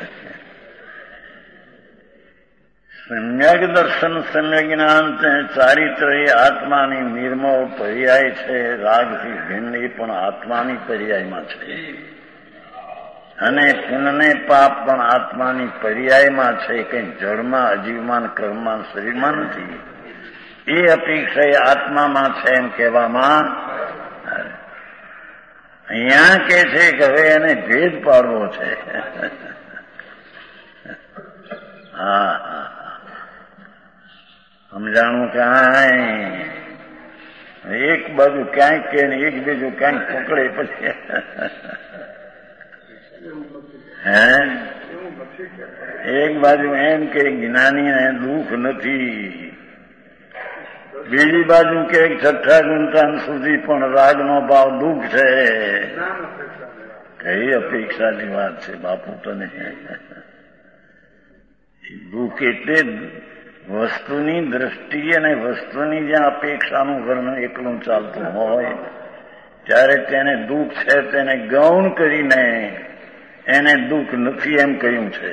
સમ્યક દર્શન, સમ્યક જ્ઞાન, ચારિત્ર એ આત્માની નિર્મળ પર્યાય છે. રાગથી ભિન્ન એ પણ આત્માની પર્યાયમાં છે. અને પુણ્ય પાપ પણ આત્માની પર્યાયમાં છે, કંઈ જળમાં, અજીવમાં, કર્મમાં, શરીરમાં નથી. એ અપેક્ષા એ આત્મામાં છે એમ કહેવામાં. અહીંયા કે છે કે હવે એને ભેદ પાડવો છે. હા હા, સમજાણું ક્યાંય એક બાજુ ક્યાંક કે એક બાજુ ક્યાંક પકડે પછી હે એક બાજુ એમ કે જ્ઞાનીને દુઃખ નથી, બીજી બાજુ કે છઠ્ઠા ગુંતાન સુધી પણ રાગનો ભાવ દુઃખ છે. કઈ અપેક્ષાની વાત છે બાપુ તને? દુઃખ એટલે વસ્તુની દ્રષ્ટિએ અને વસ્તુની જ્યાં અપેક્ષાનું વર્ણન એકલું ચાલતું હોય ત્યારે તેને દુઃખ છે તેને ગૌણ કરીને એને દુઃખ નથી એમ કહ્યું છે.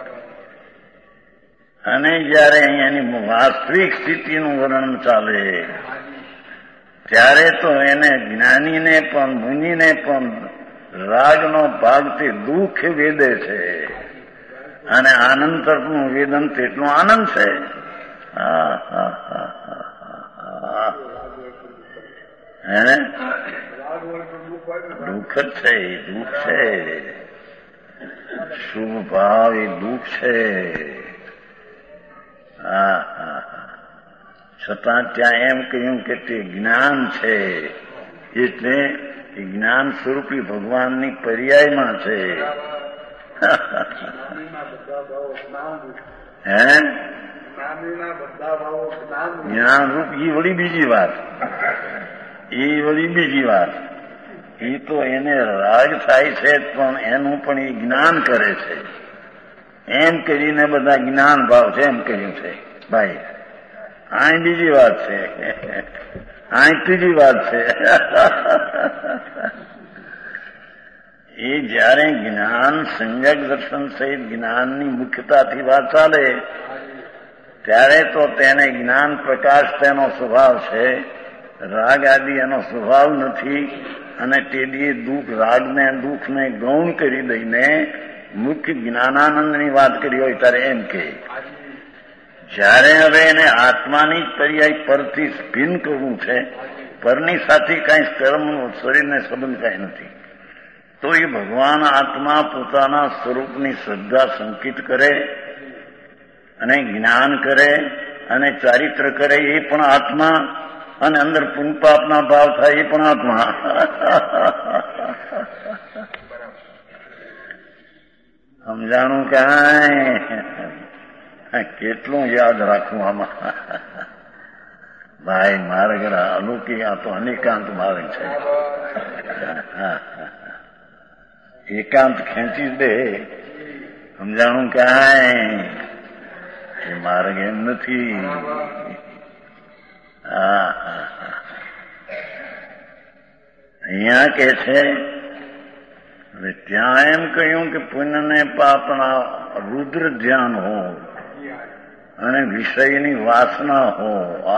અને જયારે અહીંયાની વાસ્તવિક સ્થિતિનું વર્ણન ચાલે ત્યારે તો એને જ્ઞાનીને પણ મુનિને પણ રાગનો ભાગથી દુઃખ વેદે છે અને આનંદ તરફનું વેદન તેટલું આનંદ છે. દુઃખ જ છે, દુઃખ છે, શુભ ભાવ એ દુઃખ છે. છતાં ત્યાં એમ કહ્યું કે તે જ્ઞાન છે, એટલે જ્ઞાન સ્વરૂપી ભગવાનની પર્યાયમાં છે. હે જ્ઞાન રૂપ એ વળી બીજી વાત, એ વળી બીજી વાત. એ તો એને રાગ થાય છે પણ એનું પણ એ જ્ઞાન કરે છે એમ કરીને બધા જ્ઞાન ભાવ છે એમ કહ્યું છે. ભાઈ આ બીજી વાત છે, આ ત્રીજી વાત છે. એ જયારે જ્ઞાન સંયક દર્શન સહિત જ્ઞાનની મુખ્યતાથી વાત ચાલે ત્યારે તો તેને જ્ઞાન પ્રકાશ તેનો સ્વભાવ છે, રાગ આદિ એનો સ્વભાવ નથી. અને તેથી દુઃખ રાગને દુઃખને ગૌણ કરી દઈને મુખ્ય જ્ઞાનાનંદની વાત કરી હોય ત્યારે એમ કે જ્યારે હવે એને આત્માની પર્યાય પરથી ભિન્ન કરવું છે, પરની સાથે કાંઈ કર્મનું શરીરને સંબંધ કાંઈ નથી, તો એ ભગવાન આત્મા પોતાના સ્વરૂપની શ્રદ્ધા સંકિત કરે અને જ્ઞાન કરે અને ચારિત્ર કરે એ પણ આત્મા, અને અંદર પુણ્યપાપના ભાવ થાય એ પણ આત્મા. સમજાણું કાંઈ? કેટલું યાદ રાખવું આમાં? ભાઈ માર્ગ અલૌકિક, આ તો અનેકાંત માર્ગ છે. એકાંત ખેંચી દે. સમજાણું કાંઈ? એ માર્ગ એમ નથી. અહીંયા કે છે ત્યાં એમ કહ્યું કે પુણ્ય ને પાપના રુદ્ર ધ્યાન હો અને વિષયની વાસના હો.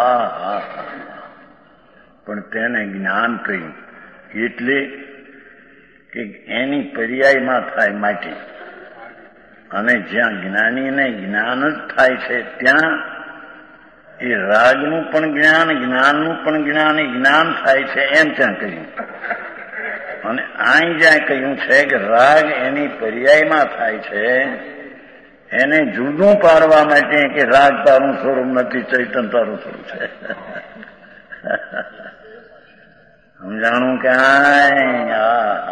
પણ તેને જ્ઞાન કહ્યું એટલે કે એની પર્યાયમાં થાય માટે, અને જ્યાં જ્ઞાનીને જ્ઞાન જ થાય છે ત્યાં એ રાગનું પણ જ્ઞાન, જ્ઞાનનું પણ જ્ઞાન, એ જ્ઞાન થાય છે એમ ત્યાં કહ્યું. અને અહીં જ્યાં કહ્યું છે કે રાગ એની પર્યાયમાં થાય છે, એને જુદું પાડવા માટે કે રાગ તારું સ્વરૂપ નથી, ચૈતન્ય તારું સ્વરૂપ છે. સમજાણું ક્યાંય?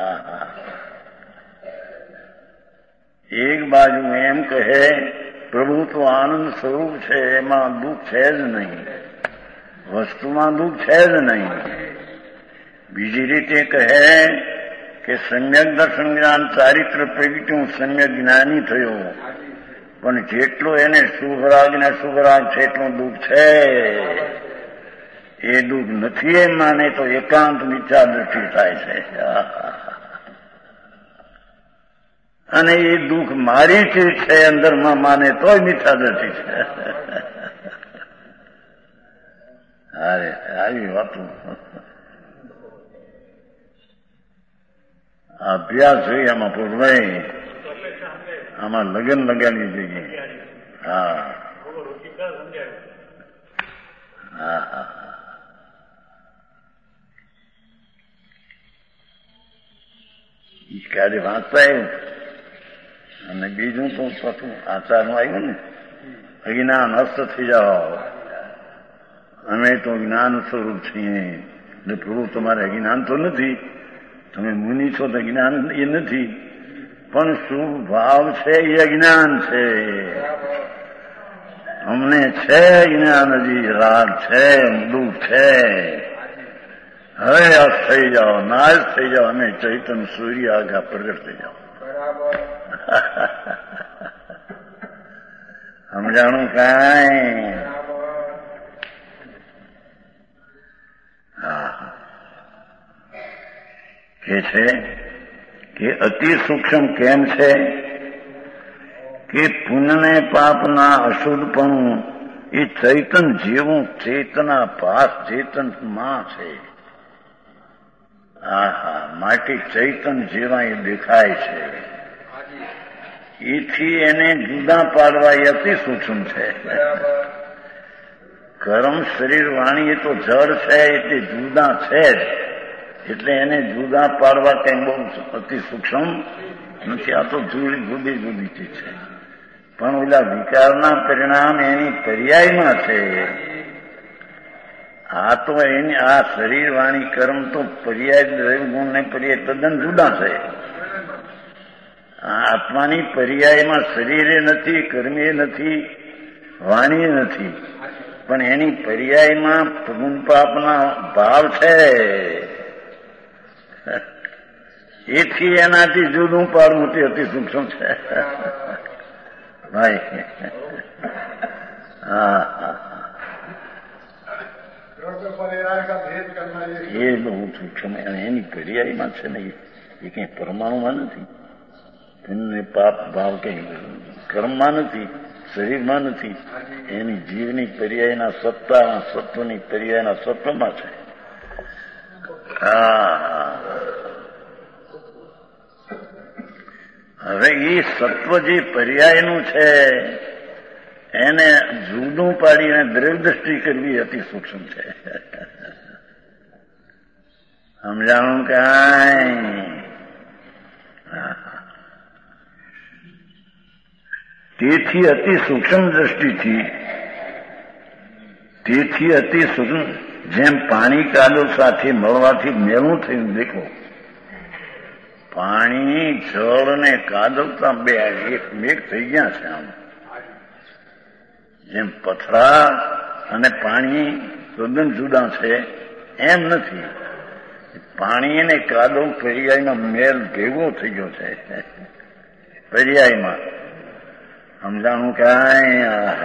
એક બાજુ એમ કહે પ્રભુ તો આનંદ સ્વરૂપ છે, એમાં દુઃખ છે જ નહીં, વસ્તુમાં દુઃખ છે જ નહીં. બીજી રીતે કહે કે સમ્યક દર્શન જ્ઞાન ચારિત્ર પ્રગટ્યું, સમ્યક જ્ઞાની થયો, પણ જેટલું એને શુભ રાગ ને શુભ રાગ છે એટલું દુઃખ છે. એ દુઃખ નથી એમ માને તો એકાંત મિથ્યા દ્રષ્ટિ થાય છે. અને એ દુઃખ મારી ચીજ છે અંદરમાં માને તોય મિથ્યા દ્રષ્ટિ છે. અરે આવી વાતું. અભ્યાસ જોઈએ આમાં પૂરવાય, આમાં લગન લગાડી જોઈએ. હા હા હા. કાર્ય વાંચતા આવ્યું અને બીજું તો પાછું આચારનું આવ્યું ને, અજ્ઞાન અસ્ત થઈ જાઓ. અમે તો જ્ઞાન સ્વરૂપ છીએ. એટલે પ્રભુ તમારે અજ્ઞાન તો નથી, તમે મુનિ છો તો જ્ઞાન એ નથી, પણ શું ભાવ છે એ અજ્ઞાન છે. અમને છે જ્ઞાન, હજી રાગ છે, દુઃખ છે. હવે આ થઈ જાઓ, નાશ થઈ જાઓ, અમે ચૈતન્ય સૂર્ય આગા પ્રગટ થઈ જાઓ. સમજાણું કાંઈ? હા. કે છે કે અતિ સૂક્ષ્મ કેમ છે કે પુણ્ય પાપના અશુદ્ધપણું એ ચૈતન જેવું ચેતના ભાસ ચેતનમાં છે. આહા, માટે ચૈતન જેવા એ દેખાય છે. એથી એને જુદા પાડવા એ અતિ સૂક્ષ્મ છે. કર્મ શરીર વાણી એ તો જળ છે, એટલે જુદા છે જ. એટલે એને જુદા પાડવા કઈ બહુ અતિ સૂક્ષ્મ નથી. આ તો જુદી જુદી ચીજ છે. પણ ઓલા વિકારના પરિણામ એની પર્યાયમાં છે. આ તો એની આ શરીર વાણી કર્મ તો પર્યાય દ્રવ્ય ગુણ ને પર્યાય તદ્દન જુદા છે. આત્માની પર્યાયમાં શરીરે નથી, કર્મે નથી, વાણી નથી, પણ એની પર્યાયમાં પુણ્ય પાપના ભાવ છે. એથી એનાથી જુદું પાડવું તે અતિ સૂક્ષ્મ છે ભાઈ. હા હા, એ બહુ સૂક્ષ્મ. એની પર્યાયમાં છે ને, એ કઈ પરમાણુમાં નથી. પુણ્ય પાપ ભાવ કઈ કર્મમાં નથી, શરીરમાં નથી. એની જીવની પર્યાયના સત્તા, સત્વની પર્યાયના સત્વમાં છે. હા, હવે એ સત્વ જે પર્યાયનું છે એને જુદું પાડીને દ્રવ્ય દ્રષ્ટિ કરવી અતિ સૂક્ષ્મ છે. સમજાણું કાંઈ? તેથી અતિ સૂક્ષ્મ દ્રષ્ટિથી, તેથી અતિ સૂક્ષ્મ, જેમ પાણી કાદવ સાથે મળવાથી મેળું થયું. દેખો, પાણી, જળ ને કાદવતા બે એકમેક થઈ ગયા છે. આમ જેમ પથરા અને પાણી તદ્દન જુદા છે એમ નથી. પાણી અને કાદવ પર્યાયમાં મેલ ભેગો થઈ ગયો છે. પર્યાયમાં સમજાણું કાંઈ?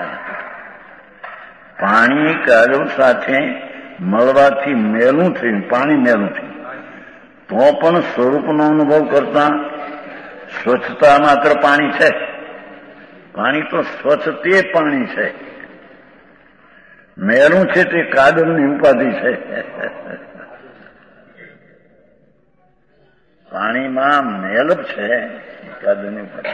પાણી કાદવ સાથે મળવાથી મેલું થયું, પાણી મેલું થયું. તો પણ સ્વરૂપનો અનુભવ કરતા સ્વચ્છતા માત્ર પાણી છે. પાણી તો સ્વચ્છ તે પાણી છે. મેલું છે તે કાદવની ઉપાધિ છે. પાણીમાં મેલ છે, કાદવની ઉપાધિ.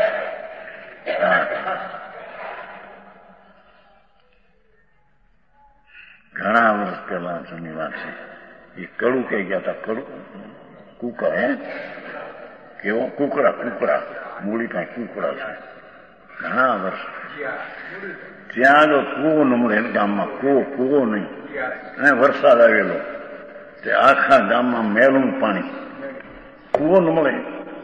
ઘણા વર્ષ પહેલા જૂની વાત છે. એ કડું કઈ ગયા હતા. કડું કુકર, કેવો કુકડા મૂળી પાસે કુકડા છે. ઘણા વર્ષ ત્યાં આગળ કૂવો ન મળે ગામમાં. કૂવો નહીં. અને વરસાદ આવેલો તે આખા ગામમાં મેલું પાણી. કૂવો ન મળે,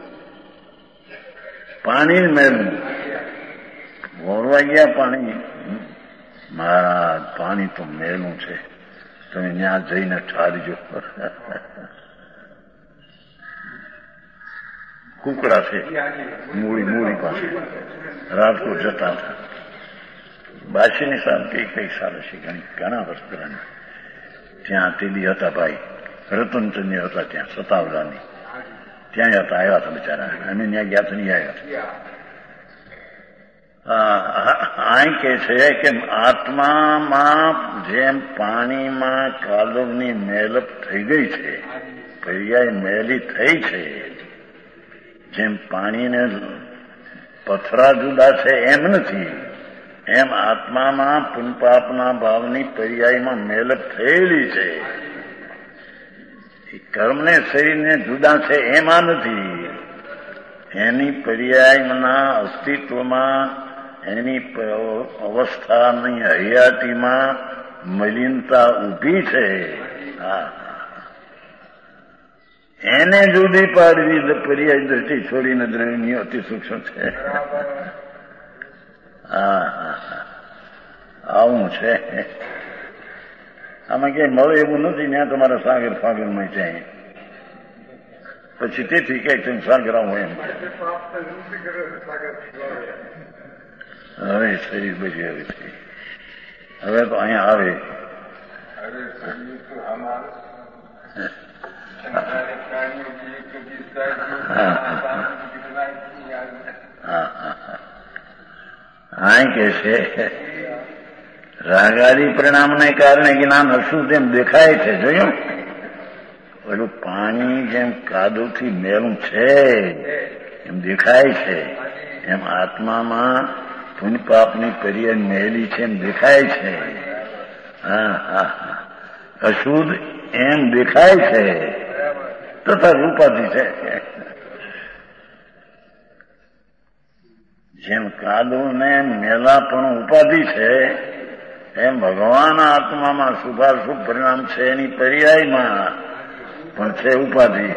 પાણી મેલું. વોરવા ગયા પાણી. મહારાજ, પાણી તો મેલું છે, તમે ત્યાં જઈને ઠારજો. કુકડા છે મૂળી પાસે. રાજકોટ જતા હતા. બાસીની સાલ કઈ સાલ હશે, ઘણા વર્ષ પહેલાની. ત્યાં તેલી હતા ભાઈ રતનચંદ હતા, ત્યાં સતાવડાની. ત્યાં હતા, આવ્યા હતા બિચારા. અમે ત્યાં ગયા તો નહીં આવ્યા. આ કે છે કે આત્મામાં જેમ પાણીમાં કાદવની મેલપ થઈ ગઈ છે, પર્યાય મેલી થઈ છે, જેમ પાણીને પથરા જુદા છે એમ નથી, એમ આત્મામાં પુનપાપના ભાવની પર્યાયમાં મેલપ થયેલી છે. કર્મને શરીરને જુદા છે એમાં નથી, એની પર્યાયના અસ્તિત્વમાં, એની અવસ્થાની હયાતીમાં મલિનતા ઊભી છે. એને જુદી પાડવી પર્યાય દ્રષ્ટિ છોડીને દ્રવ્યની અતિ સૂક્ષ્મ છે. આવું છે. આમાં ક્યાંય મળે એવું નથી. ત્યાં તમારા સાગર ફાગરમાં જાય પછી તેથી કઈક તમે સાગર આવો એમ. હવે શરીર બધી હવે થઈ, હવે તો અહીંયા આવે. હા કે છે રાગાદી પરિણામને કારણે જ્ઞાન અશુદ્ધ એમ દેખાય છે. જોયું પેલું પાણી જેમ કાદવથી મેલું છે એમ દેખાય છે, એમ આત્મામાં પુણ્ય પાપની પર્યાય મેલી છે એમ દેખાય છે. અશુદ્ધ એમ દેખાય છે, તથા ઉપાધિ છે. જેમ કાદવ ને મેલા પણ ઉપાધિ છે, એમ ભગવાન આત્મામાં શુભાશુભ પરિણામ છે એની પર્યાયમાં પણ છે ઉપાધિ.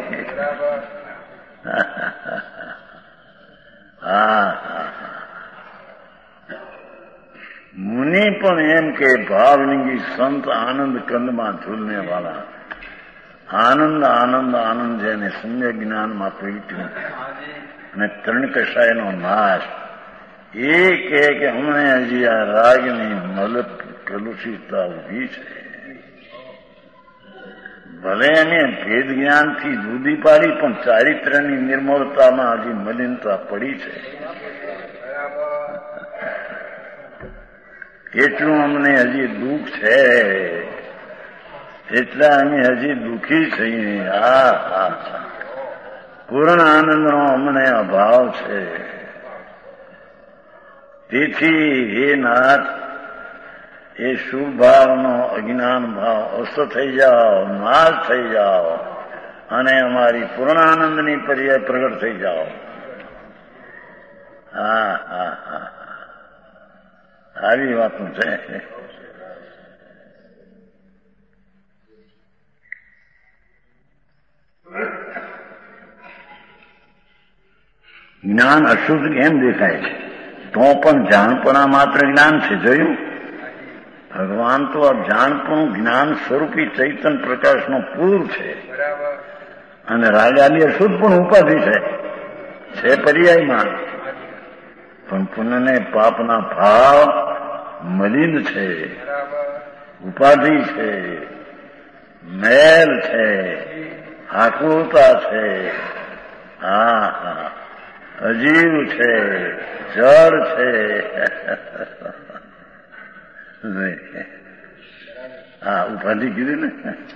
મુનિ પણ એમ કે ભાવલિંગી સંત આનંદ કંદમાં ઝૂલને વાળા, આનંદ આનંદ આનંદ જેને સમ્યક જ્ઞાનમાં પ્રગટ્યું અને ત્રણ કષાયનો નાશ. એ કહે કે હમણે હજી આ રાગની મલપ કલુષિતતા ઉભી છે. ભલે એને ભેદ જ્ઞાનથી જુદી પાડી, પણ ચારિત્ર્યની નિર્મળતામાં હજી મલિનતા પડી છે. એટલું અમને હજી દુઃખ છે, એટલા અમે હજી દુઃખી છીએ. પૂર્ણ આનંદનો અમને અભાવ છે. તેથી હે નાથ, એ શુભ ભાવનો અજ્ઞાન ભાવ અસ્ત થઈ જાઓ, નાશ થઈ જાઓ અને અમારી પૂર્ણાનંદની પર્યાય પ્રગટ થઈ જાઓ. આવી વાતું છે. જ્ઞાન અશુદ્ધ કેમ દેખાય છે? તો પણ જાણપણા માત્ર જ્ઞાન છે. જોયું, ભગવાન તો આ જાણપણું જ્ઞાન સ્વરૂપી ચૈતન પ્રકાશનો પૂર છે, અને રાગાદી અશુદ્ધ પણ ઉપાધિ છે પર્યાયમાં. પણ પુણ્યને પાપના ભાવ મલિન છે, ઉપાધિ છે, મેલ છે, આકુરતા છે, અજીવ છે, જળ છે. ઉપાધિ કીધી ને.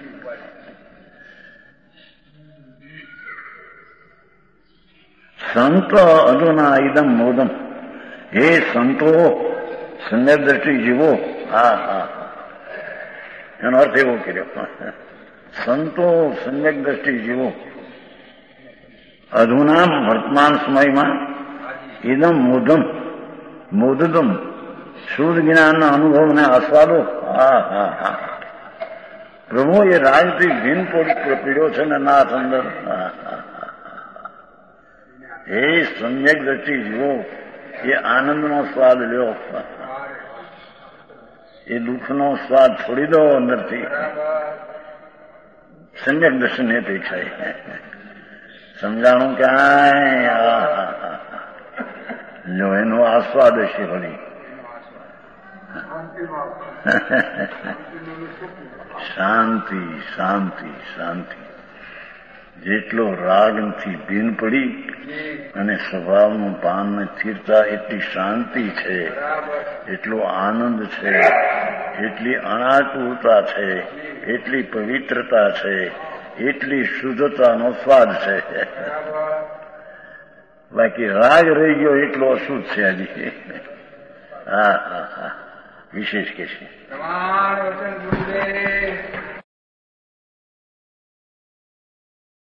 સંત અધુના ઇદમ મોદમ. હે સંતો, સમ્યક દ્રષ્ટિ જીવો. એનો અર્થ એવો કર્યો, સંતો સમ્યક દ્રષ્ટિ જીવો. અધુના વર્તમાન સમયમાં ઇદમ મોદમ મોદદમ શુદ્ધ જ્ઞાનના અનુભવને આસ્વાદો. પ્રભુ એ રાજથી ભીન પીડ્યો છે ને નાથ અંદર. એ સમ્યક દ્રષ્ટિ જીવો, એ આનંદનો સ્વાદ લ્યો, એ દુઃખનો સ્વાદ છોડી દો અંદરથી. સમ્યક દર્શન એ દેખાય. સમજાણું ક્યાંય જો એનો આસ્વાદ હશે વળી. શાંતિ શાંતિ શાંતિ. જેટલો રાગથી ભીન પડી અને સ્વભાવનું પાન ને સ્થિરતા, એટલી શાંતિ છે, એટલો આનંદ છે, એટલી અનાકુરતા છે, એટલી પવિત્રતા છે, એટલી શુદ્ધતાનો સ્વાદ છે. બાકી રાગ રહી ગયો એટલો અશુદ્ધ છે હજી. હા હા હા વિશેષ કે છે.